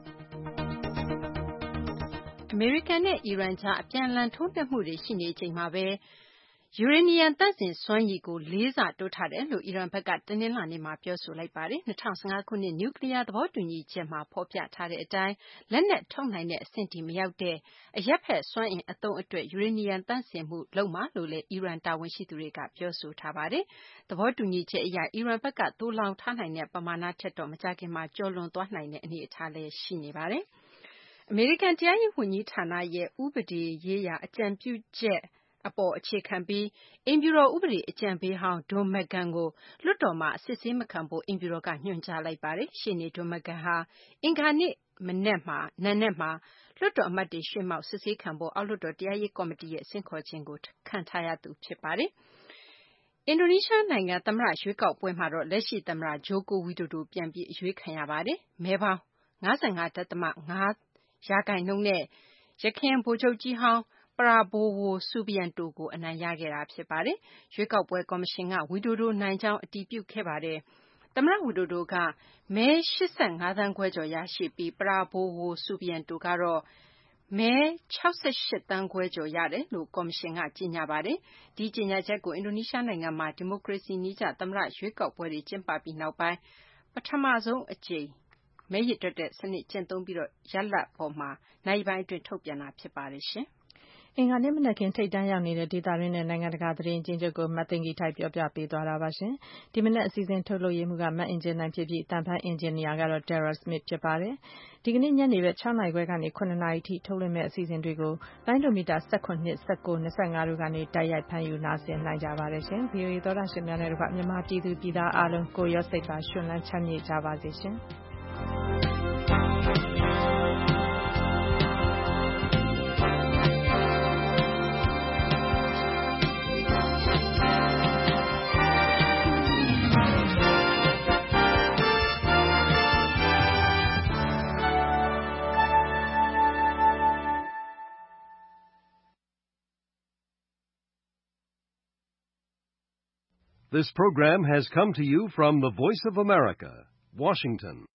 S3: အမေရိကန်နဲ့အီရန်ကြားအပြန်အလှန်ထိုးနှက်မှုတွေရှိနေချိန်မှာပဲယူရေနီယံသန့်စင်စွမ်းရည်ကိုလေးဆတိုးထားတယ်လို့အီရန်ဘက်ကတနင်္လာနေ့မှာပြောဆိုလိုက်ပါတယ်။၂၀၁၅ခုနှစ်နျူကလ িয়ার သဘောတူညီချက်မှာဖော်ပြထားတဲ့အတိုင်းလက်နက်ထုတ်နိုင်တဲ့အဆင့်ထိမရောက်တဲ့အရပ်ဖက်စွမ်းအင်အသုံးအတွက်ယူရေနီယံသန့်စင်မှုလုပ်မှာလို့လည်းအီရန်တာဝန်ရှိသူတွေကပြောဆိုထားပါတယ်။သဘောတူညီချက်အရအီရန်ဘက်ကသိုလှောင်ထားနိုင်တဲ့ပမာဏထက်တော့မကြာခင်မှာကျော်လွန်သွားနိုင်တဲ့အနေအထားလည်းရှိနေပါတယ်။အမေရိကန်တရားရေးဝန်ကြီးဌာနရဲ့ဥပဒေရေးရာအကြံပြုချက်အပေါ်အခြေခံပြီးအိမ်ဖြူတော်ဥပဒေအကြံပေးဟောင်း Don McGahn ကိုလွှတ်တော်မှာအစစ်ဆေးမခံဖို့အိမ်ဖြူတော်ကညွှန်ကြားလိုက်ပါတယ်။ရှေ့နေ Don McGahn ဟာအင်္ဂါနေ့မနက်မှာနံနက်မှာလွှတ်တော်အမတ်တွေရှေ့မှောက်စစ်ဆေးခံဖို့အောက်လွှတ်တော်တရားရေးကော်မတီရဲ့ဆင့်ခေါ်ခြင်းကိုခံထားရသူဖြစ်ပါတယ်။အင်ဒိုနီးရှားနိုင်ငံသမ္မတရွေးကောက်ပွဲမှာတော့လက်ရှိသမ္မတ Joko Widodo ပြန်ပြီးအရွေးခံရပါတယ်။မဲပေါင်း၅၅.၅ရာခိုင်နှုန်းနဲ့ယခင်ဗိုလ်ချုပ်ကြီးဟောင်း Prabowo Subianto ကိုအနိုင်ရခဲ့တာဖြစ်ပါတယ်။ရွေးကောက်ပွဲကော်မရှင်က Widodo နိုင်ကြောင်းအတည်ပြုခဲ့ပါတယ်။သမ္မတ Widodo ကမဲ၈၅သန်းခွဲကျော်ရရှိပြီး Prabowo Subianto ကတော့မဲ၆၈သန်းခွဲကျော်ရတယ်လို့ကော်မရှင်ကကြေညာပါတယ်။ဒီကြေညာချက်ကိုအင်ဒိုနီးရှားနိုင်ငံမှာဒီမိုကရေစီနည်းကျသမ္မတရွေးကောက်ပွဲတွေကျင်းပပြီးနောက်ပိုင်းပထမဆုံးအကြိမ်မဲရည်တွက်တဲ့စနစ်ကျင့်သုံးပြီးတော့ရလဒ်ပေါ်မှာနိုင်ပိုင်းအတွင်းထုတ်ပြန်တာဖြစ်ပါတယ်ရှင်
S2: ။အင်္ဂါနေ့မနက်ခင်းထိပ်တန်းရောက်နေတဲ့ဒေသရင်းနဲ့နိုင်ငံတကာသတင်းအကျဉ်းချုပ်ကိုမသိင်္ဂီထိုက်ပြောပြပေးသွားတာပါရှင်။ဒီမနက်အစီအစဉ်ထုတ်လုပ်ရေးမှုကမတ်အင်ဂျင်နိုင်ဖြစ်ပြီးအတန်ဖန်အင်ဂျင်နီယာကတော့ Dara Smith ဖြစ်ပါတယ်။ဒီကနေ့ညနေပဲ၆နာရီခွဲကနေ၇နာရီထိထုတ်လွှင့်မဲ့အစီအစဉ်တွေကိုလိုင်းဒိုမီတာ၁၇ ၁၉ ၂၅တို့ကနေတိုက်ရိုက်ဖမ်းယူနားဆင်နိုင်ကြပါတယ်ရှင်။ V O A သောတာရှင်များနဲ့တကွမြန်မာပြည်သူပြည်သားအားလုံးကိုရောစိတ်ပါရှင်လန်းချမ်းမြေ့ကြပါစေရှင်။
S5: This program has come to you from the Voice of America, Washington.